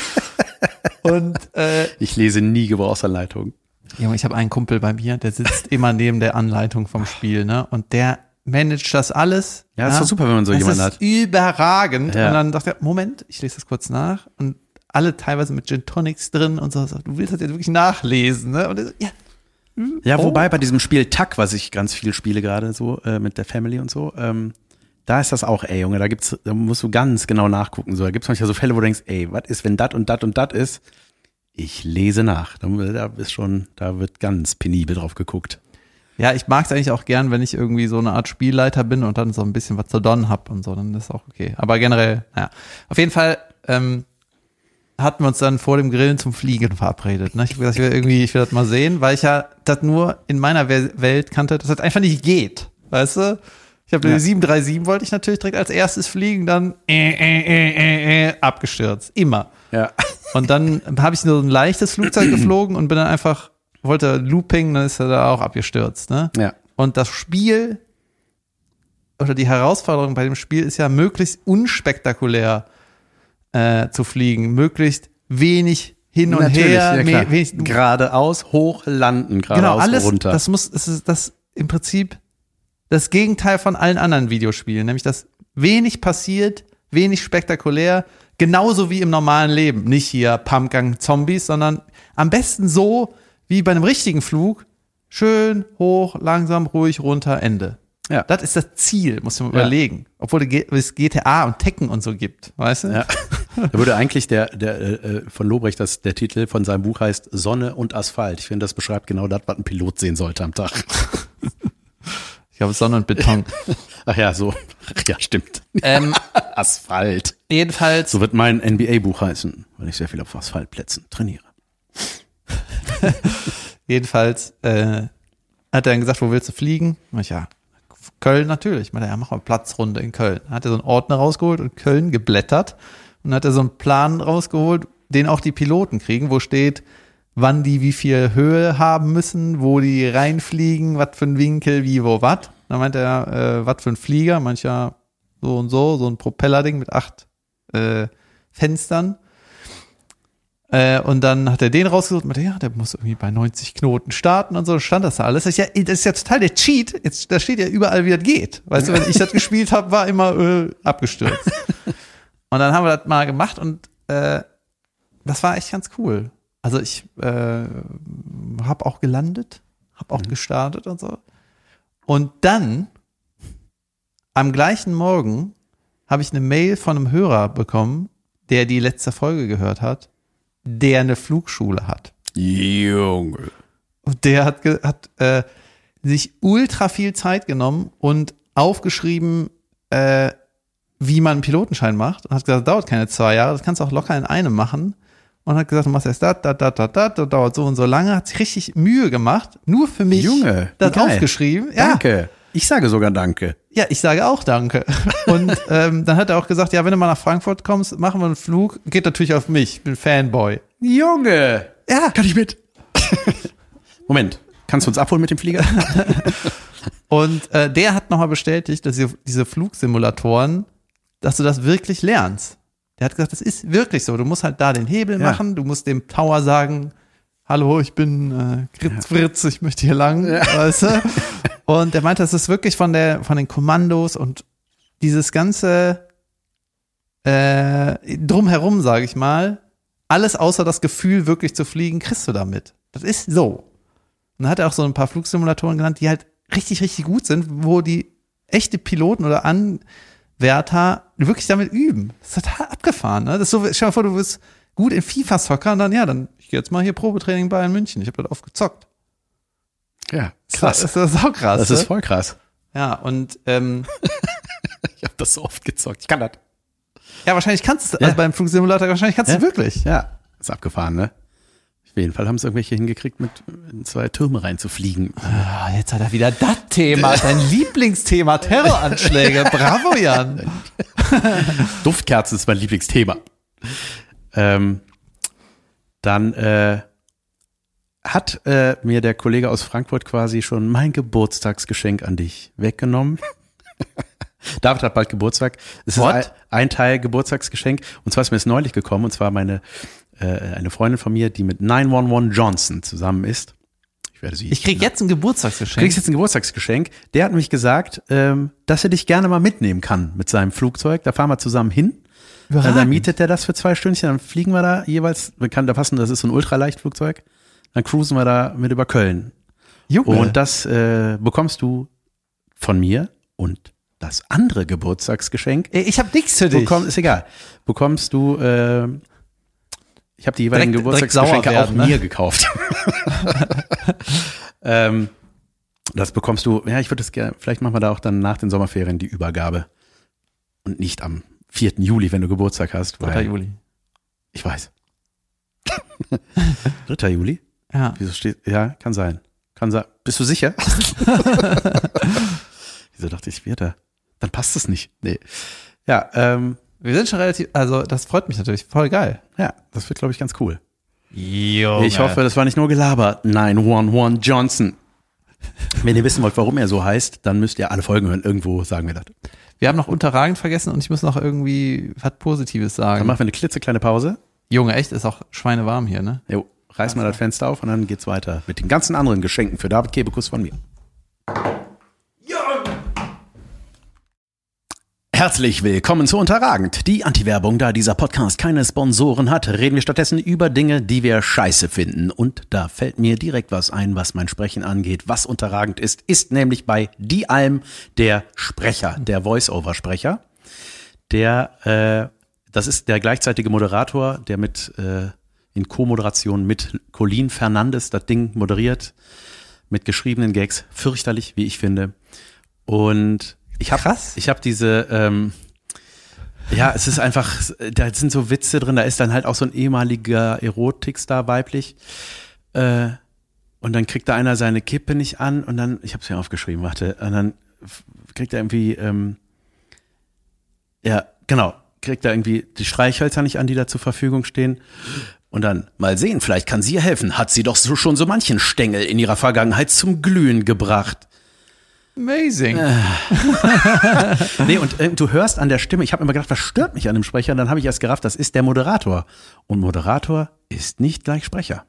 Und äh, ich lese nie Gebrauchsanleitungen. Junge, ich habe einen Kumpel bei mir, der sitzt immer neben der Anleitung vom Spiel, ne? Und der managt das alles. Ja, das ja? ist doch super, wenn man so das jemanden hat. Das ist überragend. Ja. Und dann dachte er, Moment, ich lese das kurz nach. Und alle teilweise mit Gin Tonics drin und so. Du willst das jetzt wirklich nachlesen, ne? Und er so, ja. Ja, wobei oh. bei diesem Spiel Tuck, was ich ganz viel spiele gerade so äh, mit der Family und so, ähm, da ist das auch, ey Junge, da gibt's, da musst du ganz genau nachgucken. So, da gibt's manchmal so Fälle, wo du denkst, ey, was ist, wenn dat und dat und dat ist? Ich lese nach. Da, da ist schon, da wird ganz penibel drauf geguckt. Ja, ich mag es eigentlich auch gern, wenn ich irgendwie so eine Art Spielleiter bin und dann so ein bisschen was zu donnen hab und so, dann ist auch okay. Aber generell, naja. Auf jeden Fall, ähm, hatten wir uns dann vor dem Grillen zum Fliegen verabredet. Ne? Ich habe gesagt, ich will irgendwie, ich will das mal sehen, weil ich ja das nur in meiner Welt kannte, dass das einfach nicht geht. Weißt du? Ich habe ja. die sieben drei sieben wollte ich natürlich direkt als erstes fliegen, dann äh, äh, äh, äh, abgestürzt. Immer. Ja. Und dann habe ich nur ein leichtes Flugzeug geflogen und bin dann einfach, wollte Looping, dann ist er da auch abgestürzt. Ne? Ja. Und das Spiel oder die Herausforderung bei dem Spiel ist ja möglichst unspektakulär Äh, zu fliegen, möglichst wenig hin und Natürlich, her, ja, me- wenig, geradeaus, hoch, landen, geradeaus, genau, alles, runter. Das muss, das ist das im Prinzip das Gegenteil von allen anderen Videospielen, nämlich dass wenig passiert, wenig spektakulär, genauso wie im normalen Leben. Nicht hier Pumpgun Zombies, sondern am besten so wie bei einem richtigen Flug, schön, hoch, langsam, ruhig, runter, Ende. Ja. Das ist das Ziel, muss man ja. überlegen. Obwohl es G T A und Tekken und so gibt, weißt du? Ja. Da würde eigentlich der, der äh, von Lobrecht, das, der Titel von seinem Buch heißt Sonne und Asphalt. Ich finde, das beschreibt genau das, was ein Pilot sehen sollte am Tag. Ich glaube, Sonne und Beton. Ach ja, so. Ach ja, stimmt. Ähm, Asphalt. jedenfalls, So wird mein N B A-Buch heißen, weil ich sehr viel auf Asphaltplätzen trainiere. jedenfalls äh, hat er dann gesagt, wo willst du fliegen? Und ich, ja, Köln natürlich. Ich meine, ja, mach mal Platzrunde in Köln. Dann hat er so einen Ordner rausgeholt und Köln geblättert und hat er so einen Plan rausgeholt, den auch die Piloten kriegen, wo steht, wann die wie viel Höhe haben müssen, wo die reinfliegen, was für ein Winkel, wie, wo, was. Dann meint er, äh, was für ein Flieger, mancher so und so, so ein Propellerding mit acht äh, Fenstern. Äh, und dann hat er den rausgesucht und meinte, ja, der muss irgendwie bei neunzig Knoten starten und so, stand das da alles. Das ist ja, das ist ja total der Cheat. Jetzt, da steht ja überall, wie das geht. Weißt du, wenn ich das gespielt habe, war immer äh, abgestürzt. Und dann haben wir das mal gemacht und äh, das war echt ganz cool. Also ich äh, habe auch gelandet, habe auch mhm. gestartet und so. Und dann, am gleichen Morgen, habe ich eine Mail von einem Hörer bekommen, der die letzte Folge gehört hat, der eine Flugschule hat. Junge. Und der hat, ge- hat äh, sich ultra viel Zeit genommen und aufgeschrieben, äh, wie man einen Pilotenschein macht. Und hat gesagt, das dauert keine zwei Jahre, das kannst du auch locker in einem machen. Und hat gesagt, du machst erst das, das, das, das, das, das dauert so und so lange. Hat sich richtig Mühe gemacht, nur für mich Junge, das geil. aufgeschrieben. Ja. Danke. Ich sage sogar Danke. Ja, ich sage auch Danke. Und ähm, dann hat er auch gesagt, ja, wenn du mal nach Frankfurt kommst, machen wir einen Flug. Geht natürlich auf mich, ich bin Fanboy. Junge. Ja. Kann ich mit? Moment. Kannst du uns abholen mit dem Flieger? Und äh, der hat nochmal bestätigt, dass diese, diese Flugsimulatoren, dass du das wirklich lernst. Der hat gesagt, das ist wirklich so. Du musst halt da den Hebel Ja. machen, du musst dem Tower sagen, hallo, ich bin äh, Fritz Fritz, ich möchte hier lang, ja. Weißt du? Und er meinte, das ist wirklich von der von den Kommandos und dieses ganze äh, drumherum, sage ich mal, alles außer das Gefühl, wirklich zu fliegen, kriegst du damit. Das ist so. Und dann hat er auch so ein paar Flugsimulatoren genannt, die halt richtig, richtig gut sind, wo die echte Piloten oder Anwärter wirklich damit üben. Das ist total abgefahren. Ne? Das ist so, stell dir mal vor, du bist gut in FIFA-Soccer und dann, ja, dann, ich gehe jetzt mal hier Probetraining Bayern München. Ich habe das oft gezockt. Ja, krass. Das, das ist auch krass. Das ne? ist voll krass. Ja, und ähm, Ich habe das so oft gezockt. Ich kann das. ja, wahrscheinlich kannst du, Ja. also beim Flugsimulator, wahrscheinlich kannst Ja. du wirklich. Ja, ist abgefahren, ne? Auf jeden Fall haben es irgendwelche hingekriegt, mit in zwei Türme reinzufliegen. Ah, jetzt hat er wieder das Thema, dein Lieblingsthema, Terroranschläge. Bravo, Jan. Duftkerzen ist mein Lieblingsthema. Ähm, dann äh, hat äh, mir der Kollege aus Frankfurt quasi schon mein Geburtstagsgeschenk an dich weggenommen. David hat bald Geburtstag. Es What? ist ein, ein Teil Geburtstagsgeschenk. Und zwar ist mir es neulich gekommen. Und zwar meine äh, eine Freundin von mir, die mit neun eins eins Johnson zusammen ist. Ich werde sie. Ich krieg jetzt ein Du Geburtstagsgeschenk. kriegst jetzt ein Geburtstagsgeschenk. Der hat nämlich gesagt, ähm, dass er dich gerne mal mitnehmen kann mit seinem Flugzeug. Da fahren wir zusammen hin. Überragend. Dann, dann mietet der das für zwei Stündchen, dann fliegen wir da jeweils, wir kann da passen, das ist so ein Ultraleichtflugzeug. Dann cruisen wir da mit über Köln. Junge. Und das äh, bekommst du von mir und das andere Geburtstagsgeschenk. Ey, ich hab nichts für dich. Bekomm, ist egal. Bekommst du, äh, ich habe die jeweiligen Direkt- direkt Geburtstagsgeschenke sauer auch werden, ne? mir gekauft. ähm, das bekommst du, ja, ich würde es gerne, vielleicht machen wir da auch dann nach den Sommerferien die Übergabe. Und nicht am vierten Juli, wenn du Geburtstag hast. dritter Weil, Juli. ich weiß. dritter Juli? Ja. Wieso steht, ja, kann sein. Kann sein. Bist du sicher? Wieso dachte ich, vierter? Dann passt es nicht. Nee. Ja, ähm, Wir sind schon relativ, also das freut mich natürlich, voll geil. ja, das wird, glaube ich, ganz cool. Junge. Ich hoffe, das war nicht nur Gelaber. neun eins eins Johnson. Wenn ihr wissen wollt, warum er so heißt, dann müsst ihr alle Folgen hören. Irgendwo sagen wir das. Wir haben noch unterragend vergessen und ich muss noch irgendwie was Positives Dann sagen. machen wir eine klitzekleine Pause. Junge, echt, ist auch schweinewarm hier, ne? Jo, reiß mal das Fenster auf und dann geht's weiter mit den ganzen anderen Geschenken für David Kebekus von mir. Herzlich willkommen zu Unterragend. Die Anti-Werbung, da dieser Podcast keine Sponsoren hat, reden wir stattdessen über Dinge, die wir scheiße finden. Und da fällt mir direkt was ein, was mein Sprechen angeht. Was unterragend ist, ist nämlich bei Die Alm der Sprecher, der Voice-Over-Sprecher. Der äh, das ist der gleichzeitige Moderator, der mit äh, in Co-Moderation mit Colin Fernandes das Ding moderiert, mit geschriebenen Gags, fürchterlich, wie ich finde. Und ich habe ich habe diese, ähm, ja, es ist einfach, da sind so Witze drin, da ist dann halt auch so ein ehemaliger Erotikstar weiblich. Äh, und dann kriegt da einer seine Kippe nicht an und dann, ich habe es mir aufgeschrieben, warte, und dann kriegt er irgendwie, ähm, ja, genau, kriegt er irgendwie die Streichhölzer nicht an, die da zur Verfügung stehen. Und dann, mal sehen, vielleicht kann sie ihr helfen. Hat sie doch so, schon so manchen Stängel in ihrer Vergangenheit zum Glühen gebracht. Amazing. Äh. Nee, und äh, du hörst an der Stimme, ich habe immer gedacht, was stört mich an dem Sprecher? Und dann habe ich erst gerafft, das ist der Moderator. Und Moderator ist nicht gleich Sprecher.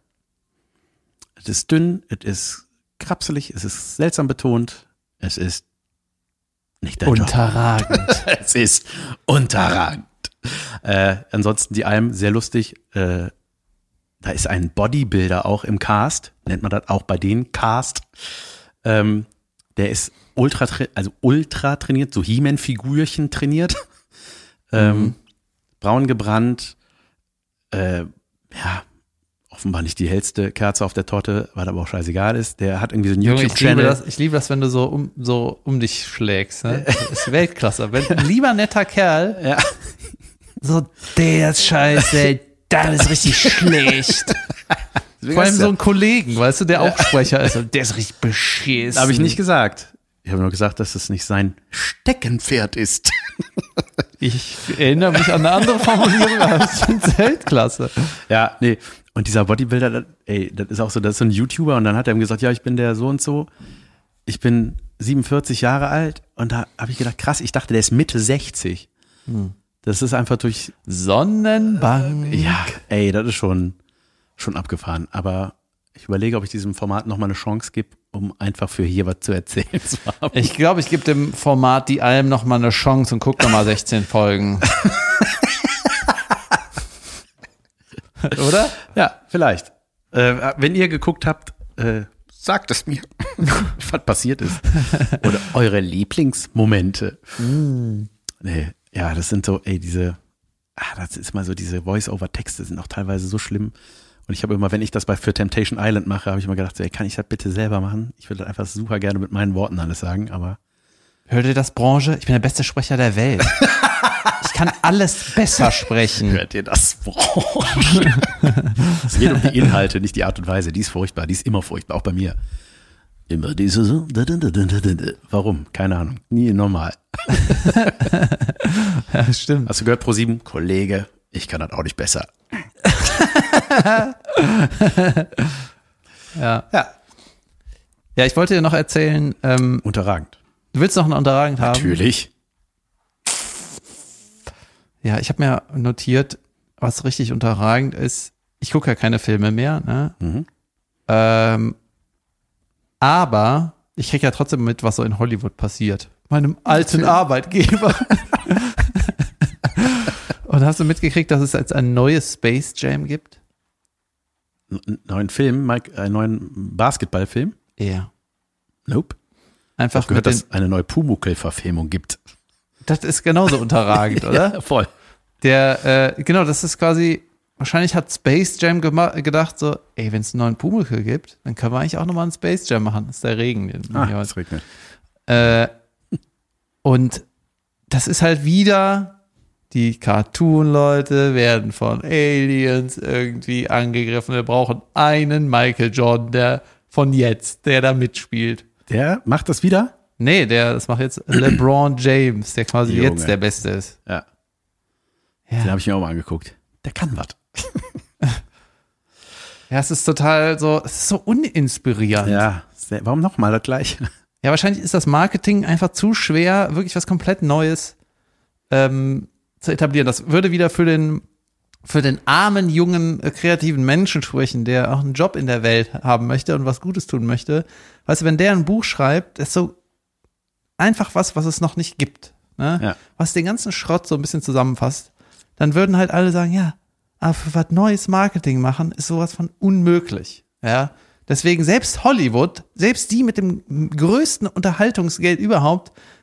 Es ist dünn, es ist krapselig, es ist seltsam betont, es ist nicht dein Unterragend. Job. Es ist unterragend. Äh, ansonsten die Alm, sehr lustig. Äh, da ist ein Bodybuilder auch im Cast, nennt man das auch bei denen, Cast. Ähm, der ist ultra, also ultra trainiert, so He-Man-Figürchen trainiert. Ähm, mhm. Braun gebrannt. Äh, ja, offenbar nicht die hellste Kerze auf der Torte, was aber auch scheißegal ist. Der hat irgendwie so einen YouTube-Channel. Ich liebe das, ich liebe das, wenn du so um, so um dich schlägst. Ne? Das ist Weltklasse. Wenn ein lieber netter Kerl, ja. so, der ist scheiße, das ist richtig schlecht. Vor allem so einen Kollegen, weißt du, der auch Sprecher ist. Und der ist richtig beschissen. Habe ich nicht gesagt. Ich habe nur gesagt, dass es nicht sein Steckenpferd ist. Ich erinnere mich an eine andere Formulierung, aber das ist Weltklasse. Ja, nee. Und dieser Bodybuilder, das, ey, das ist auch so, das ist so ein YouTuber und dann hat er ihm gesagt, ja, ich bin der so und so. Ich bin siebenundvierzig Jahre alt und da habe ich gedacht, krass, ich dachte, der ist Mitte sechzig. Hm. Das ist einfach durch Sonnenbank. Ja, ey, das ist schon, schon abgefahren. Aber ich überlege, ob ich diesem Format nochmal eine Chance gebe, um einfach für hier was zu erzählen zu haben. Ich glaube, ich gebe dem Format Die Alm nochmal eine Chance und gucke nochmal sechzehn Folgen. Oder? Ja, vielleicht. Äh, wenn ihr geguckt habt, äh, sagt es mir, was passiert ist. Oder eure Lieblingsmomente. Mm. Nee. Ja, das sind so, ey, diese, ah, das ist mal so, diese Voice-Over-Texte sind auch teilweise so schlimm. Und ich habe immer, wenn ich das bei für Temptation Island mache, habe ich immer gedacht, so, ey, kann ich das bitte selber machen? Ich würde das einfach super gerne mit meinen Worten alles sagen, aber. Hört ihr das, Branche? Ich bin der beste Sprecher der Welt. Ich kann alles besser sprechen. Hört ihr das, Branche? Es geht um die Inhalte, nicht die Art und Weise. Die ist furchtbar, die ist immer furchtbar, auch bei mir. Immer diese so. Warum? Keine Ahnung. Nie normal. Ja, stimmt. Hast du gehört, ProSieben? Kollege, ich kann das auch nicht besser. Ja. Ja. Ja, ich wollte dir noch erzählen. Ähm, unterragend. Du willst noch einen unterragend haben? Natürlich. Ja, ich habe mir notiert, was richtig unterragend ist. Ich gucke ja keine Filme mehr, ne? Mhm. Ähm, aber ich kriege ja trotzdem mit, was so in Hollywood passiert. Meinem alten Arbeitgeber. Und hast du mitgekriegt, dass es jetzt ein neues Space Jam gibt? Einen neuen Film, Mike, einen neuen Basketballfilm? Ja. Nope. Einfach ich habe gehört, dass es eine neue Pumuckl-Verfilmung gibt. Das ist genauso unterragend, oder? Ja, voll. Der, äh, genau, das ist quasi, wahrscheinlich hat Space Jam gema- gedacht so, ey, wenn es einen neuen Pumuckl gibt, dann können wir eigentlich auch nochmal einen Space Jam machen. Das ist der Regen. Den ah, es regnet. Äh, und das ist halt wieder, die Cartoon-Leute werden von Aliens irgendwie angegriffen. Wir brauchen einen Michael Jordan, der von jetzt, der da mitspielt. Der macht das wieder? Nee, der, das macht jetzt LeBron James, der quasi Junge. jetzt der Beste ist. Ja. Ja. Den habe ich mir auch mal angeguckt. Der kann was. Ja, es ist total so, es ist so uninspirierend. Ja, warum nochmal das gleiche? Ja, wahrscheinlich ist das Marketing einfach zu schwer, wirklich was komplett Neues ähm, zu etablieren. Das würde wieder für den, für den armen, jungen, äh, kreativen Menschen sprechen, der auch einen Job in der Welt haben möchte und was Gutes tun möchte. Weißt du, wenn der ein Buch schreibt, ist so einfach was, was es noch nicht gibt. Ne? Ja. Was den ganzen Schrott so ein bisschen zusammenfasst. Dann würden halt alle sagen, ja, aber für was neues Marketing machen, ist sowas von unmöglich. Ja, deswegen selbst Hollywood, selbst die mit dem größten Unterhaltungsgeld überhaupt,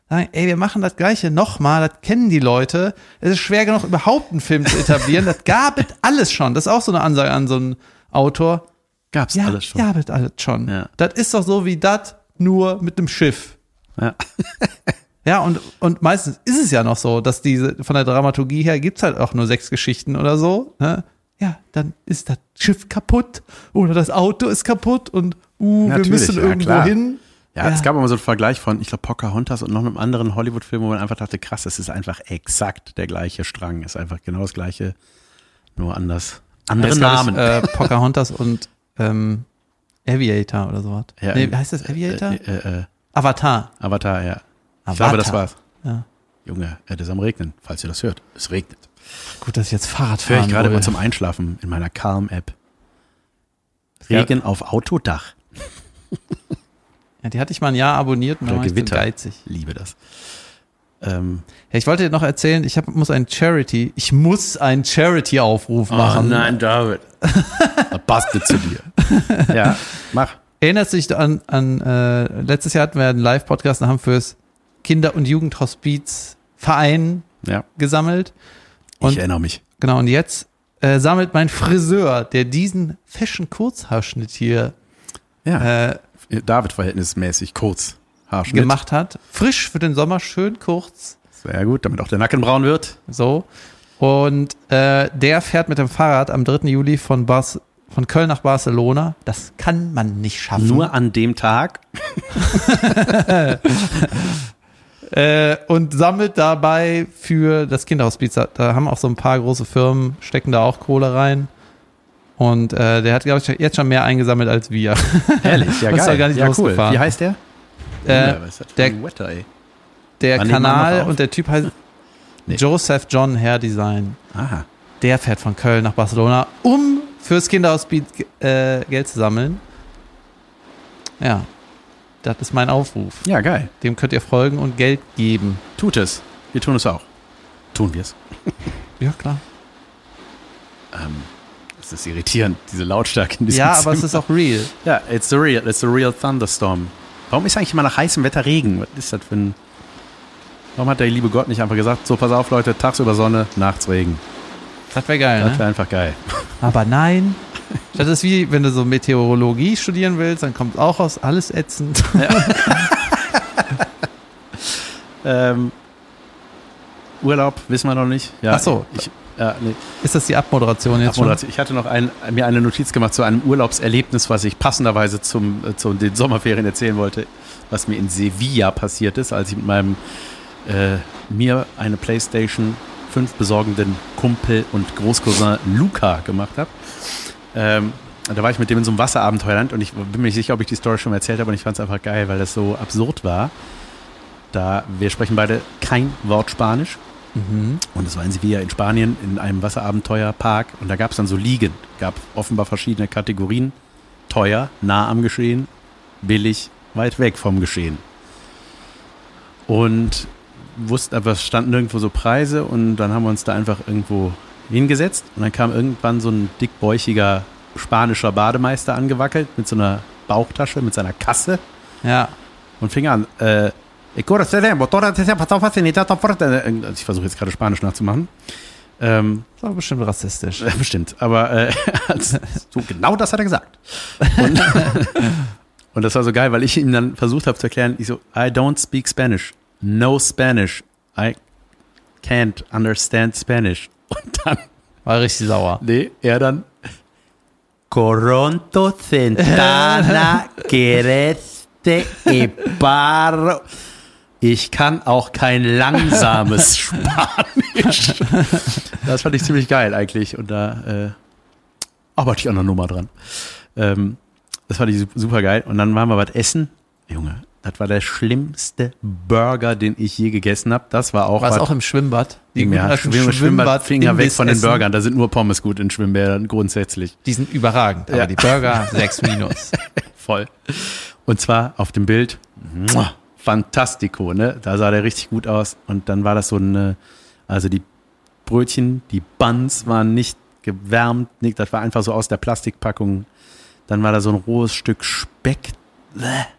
sagen, ey, wir machen das Gleiche nochmal, das kennen die Leute. Es ist schwer genug, überhaupt einen Film zu etablieren. Das gab es alles schon. Das ist auch so eine Ansage an so einen Autor. Gab's Ja, alles schon. ja, das alles schon. Ja. Das ist doch so wie das, nur mit einem Schiff. Ja. Ja, und, und meistens ist es ja noch so, dass diese, von der Dramaturgie her gibt's halt auch nur sechs Geschichten oder so. Ne? Ja, dann ist das Schiff kaputt oder das Auto ist kaputt und uh, wir Natürlich, müssen ja, irgendwo klar. hin. Ja, es gab immer so einen Vergleich von, ich glaube, Pocahontas und noch einem anderen Hollywood-Film, wo man einfach dachte, krass, es ist einfach exakt der gleiche Strang. Es ist einfach genau das gleiche, nur anders. Andere Heißt, glaub Namen. Ich, äh, Pocahontas und ähm, Aviator oder sowas. Ja, nee, ähm, heißt das Aviator? Äh, äh, äh, Avatar. Avatar, ja. Ich Avatar. glaube, das war's. Ja. Junge, es ist am Regnen, falls ihr das hört. Es regnet. Gut, dass ich jetzt Fahrrad Höre fahren ich gerade will. immer zum Einschlafen in meiner Calm-App. Ja. Regen auf Autodach. Ja, die hatte ich mal ein Jahr abonniert und dann Oder war ich dann Gewitter. geizig. Liebe das. Ähm, Ja, ich wollte dir noch erzählen, ich hab, muss ein Charity, ich muss einen Charity-Aufruf machen. David. Das passt zu dir. Ja, mach. Erinnerst du dich an, an äh, letztes Jahr hatten wir einen Live-Podcast und haben fürs Kinder- und Jugendhospiz Verein Ja, gesammelt. ich Und erinnere mich. genau, und jetzt äh, sammelt mein Friseur, der diesen Fashion-Kurzhaarschnitt hier Ja, äh, David verhältnismäßig kurz. Haarschnitt. gemacht hat. Frisch für den Sommer, schön kurz. Sehr gut, damit auch der Nacken braun wird. So. Und äh, der fährt mit dem Fahrrad am dritten Juli von, Bas von Köln nach Barcelona. Das kann man nicht schaffen. Nur an dem Tag. Äh, und sammelt dabei für das Kinderhospiz. Da haben auch so ein paar große Firmen, stecken da auch Kohle rein. Und äh, der hat, glaube ich, jetzt schon mehr eingesammelt als wir. Herrlich, ja Das ist geil. doch gar nicht ja, cool. losgefahren. Wie heißt der? Äh, Ja, was ist das für der- ein Wetter, ey? Der Wann nehmen wir noch Kanal auf? und der Typ heißt Nee. Joseph John Hair Design. Aha. Der fährt von Köln nach Barcelona, um fürs Kinderhospiz äh, Geld zu sammeln. Ja, das ist mein Aufruf. Ja, geil. Dem könnt ihr folgen und Geld geben. Tut es. Wir tun es auch. Tun wir es. Ja, klar. Ähm, das ist irritierend, diese Lautstärke in diesem Ja, aber es Zimmer. ist auch real. Ja, it's the real, it's the real thunderstorm. Warum ist eigentlich immer nach heißem Wetter Regen? Was ist das für ein... Warum hat der liebe Gott nicht einfach gesagt, so pass auf Leute, tagsüber Sonne, nachts Regen. Das wäre geil, Das ne? wäre einfach geil. Aber nein. Das ist wie, wenn du so Meteorologie studieren willst, dann kommt auch aus, alles ätzend. Ähm, Urlaub, wissen wir noch nicht. Ja, Ach so. Ich, ja, nee. Ist das die Abmoderation jetzt Abmoderation. Ich hatte noch ein, mir eine Notiz gemacht zu einem Urlaubserlebnis, was ich passenderweise zum, äh, zu den Sommerferien erzählen wollte, was mir in Sevilla passiert ist, als ich mit meinem äh, mir eine PlayStation fünf besorgenden Kumpel und Großcousin Luca gemacht habe. Ähm, da war ich mit dem in so einem Wasserabenteuerland und ich bin mir nicht sicher, ob ich die Story schon mal erzählt habe und ich fand es einfach geil, weil das so absurd war. Da wir sprechen beide kein Wort Spanisch. schon? Und es war in Sevilla in Spanien in einem Wasserabenteuerpark und da gab es dann so Liegen. Gab offenbar verschiedene Kategorien. Teuer, nah am Geschehen, billig, weit weg vom Geschehen. Und wussten, aber es standen nirgendwo so Preise und dann haben wir uns da einfach irgendwo hingesetzt und dann kam irgendwann so ein dickbäuchiger spanischer Bademeister angewackelt mit so einer Bauchtasche, mit seiner Kasse Mhm. Ja. und fing an, äh, ich versuche jetzt gerade Spanisch nachzumachen. Ähm, Das war bestimmt rassistisch. äh, bestimmt, aber äh, als, so genau das hat er gesagt. Und, und das war so geil, weil ich ihm dann versucht habe zu erklären, ich so, I don't speak Spanish. No Spanish. I can't understand Spanish. Und dann, War richtig sauer. nee, er dann Coronto Centana Quereste e Paro. Ich kann auch kein langsames Spanisch. Das fand ich ziemlich geil eigentlich. Und da äh, arbeite ich an der Nummer dran. Ähm, das fand ich super geil. Und dann waren wir was essen. Junge, das war der schlimmste Burger, den ich je gegessen habe. Das war auch War es was. auch im Schwimmbad? ja, guten alten Schwimmbad, Schwimmbad, Finger weg von den Imbissessen, Burgern. Da sind nur Pommes gut in Schwimmbädern grundsätzlich. Die sind überragend, aber Ja. die Burger sechs minus. Voll. Und zwar auf dem Bild, muah, fantastico, ne? Da sah der richtig gut aus. Und dann war das so eine, also die Brötchen, die Buns waren nicht gewärmt, nicht, das war einfach so aus der Plastikpackung. Dann war da so ein rohes Stück Speck, bäh,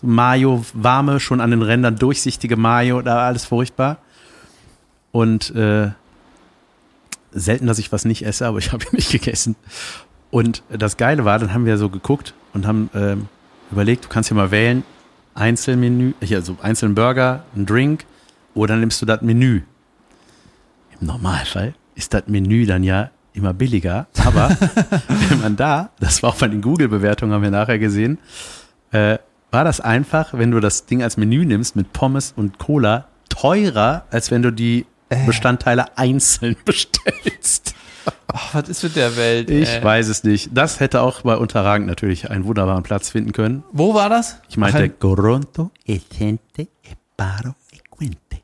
Mayo, warme, schon an den Rändern durchsichtige Mayo, da war alles furchtbar. Und äh, selten, dass ich was nicht esse, aber ich habe ihn nicht gegessen. Und das Geile war, dann haben wir so geguckt und haben ähm, überlegt, du kannst hier mal wählen, Einzelmenü, hier so einzelnen Burger, ein Drink oder nimmst du das Menü. Im Normalfall ist das Menü dann ja immer billiger, aber wenn man da, das war auch bei den Google-Bewertungen, haben wir nachher gesehen, äh, war das einfach, wenn du das Ding als Menü nimmst mit Pommes und Cola, teurer, als wenn du die äh. Bestandteile einzeln bestellst. Ach, was ist mit der Welt? Ich ey. weiß es nicht. Das hätte auch bei Unterragend natürlich einen wunderbaren Platz finden können. Wo war das? Ich meinte Ach, Toronto e gente e paro e quinte.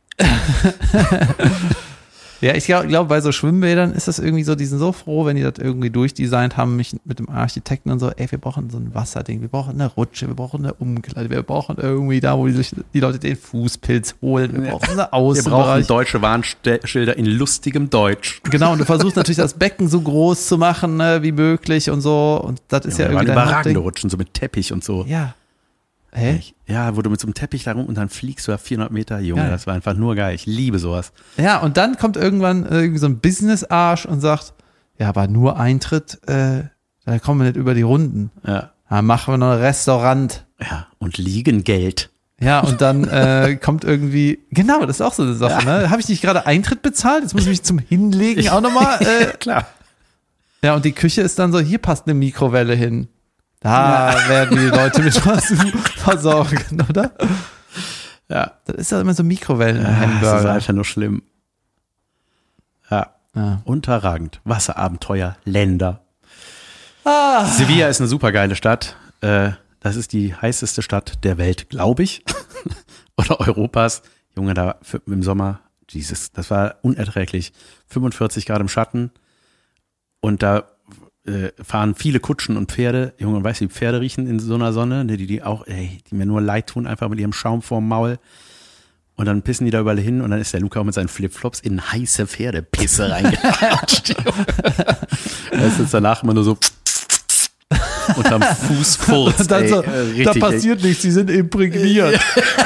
Ja, ich glaube, glaub, bei so Schwimmbädern ist das irgendwie so, die sind so froh, wenn die das irgendwie durchdesignt haben, mich mit dem Architekten und so, ey, wir brauchen so ein Wasserding, wir brauchen eine Rutsche, wir brauchen eine Umkleide, wir brauchen irgendwie da, wo die, sich, die Leute den Fußpilz holen, wir brauchen eine Außenbereich. Wir brauchen deutsche Warnschilder in lustigem Deutsch. Genau, und du versuchst natürlich das Becken so groß zu machen, ne, wie möglich und so, und das ist ja, ja irgendwie waren überragende Hauptding. Rutschen, so mit Teppich und so. Ja. Hä? Ja, wo du mit so einem Teppich da rum und dann fliegst du da vierhundert Meter. Junge, Geil. Das war einfach nur geil. Ich liebe sowas. Ja, und dann kommt irgendwann irgendwie so ein Business-Arsch und sagt, ja, aber nur Eintritt, äh, da kommen wir nicht über die Runden. Ja. Da machen wir noch ein Restaurant. Ja, und Liegengeld. Ja, und dann äh, kommt irgendwie, genau, das ist auch so eine Sache, ja. Ne? Habe ich nicht gerade Eintritt bezahlt? Jetzt muss ich mich zum Hinlegen ich, auch nochmal. Äh, klar. Ja, und die Küche ist dann so, hier passt eine Mikrowelle hin. Da ja. werden die Leute mit was versorgen, oder? Ja. Das ist ja immer so Mikrowellen-Hamburger. Ja, das ist einfach nur schlimm. Ja. ja. Unterragend. Wasserabenteuer, Länder. Ah. Sevilla ist eine super geile Stadt. Äh, das ist die heißeste Stadt der Welt, glaube ich. Oder Europas. Junge, da für, im Sommer, Jesus, das war unerträglich. fünfundvierzig Grad im Schatten. Und da äh, fahren viele Kutschen und Pferde. Junge, weißt du, die Pferde riechen in so einer Sonne, die, die auch, ey, die mir nur leid tun, einfach mit ihrem Schaum vorm Maul. Und dann pissen die da überall hin und dann ist der Luca auch mit seinen Flipflops in heiße Pferdepisse reingelatscht. Er ist jetzt danach immer nur so unterm Fuß furzt. Dann ey, so, äh, richtig, da passiert ey. nichts, sie sind imprägniert.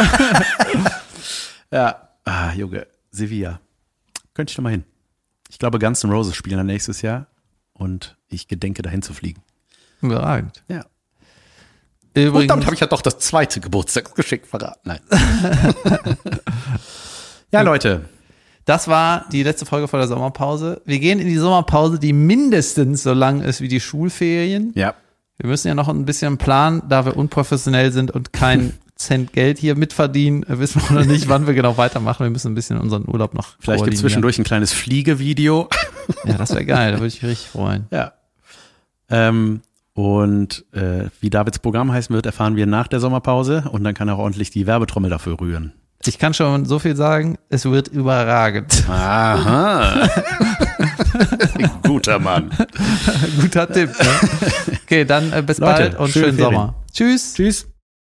Ja, ah, Junge, Sevilla. Könnte ich doch mal hin. Ich glaube, Guns N' Roses spielen dann nächstes Jahr und ich gedenke, dahin zu fliegen. Überragend. Ja. Übrigens, und damit habe ich ja doch das zweite Geburtstagsgeschenk verraten. Nein. Ja, Leute. Das war die letzte Folge vor der Sommerpause. Wir gehen in die Sommerpause, die mindestens so lang ist wie die Schulferien. Ja. Wir müssen ja noch ein bisschen planen, da wir unprofessionell sind und kein Cent Geld hier mitverdienen, wissen wir noch nicht, wann wir genau weitermachen. Wir müssen ein bisschen unseren Urlaub noch Vielleicht gibt es zwischendurch ein kleines Fliegevideo. Ja, das wäre geil, da würde ich mich richtig freuen. Ja. Ähm, und äh, wie Davids Programm heißen wird, erfahren wir nach der Sommerpause und dann kann er auch ordentlich die Werbetrommel dafür rühren. Ich kann schon so viel sagen, es wird überragend. Aha. Guter Mann. Guter Tipp. Ne? Okay, dann äh, bis Leute, bald und schöne schönen Ferien. Sommer. Tschüss. Tschüss.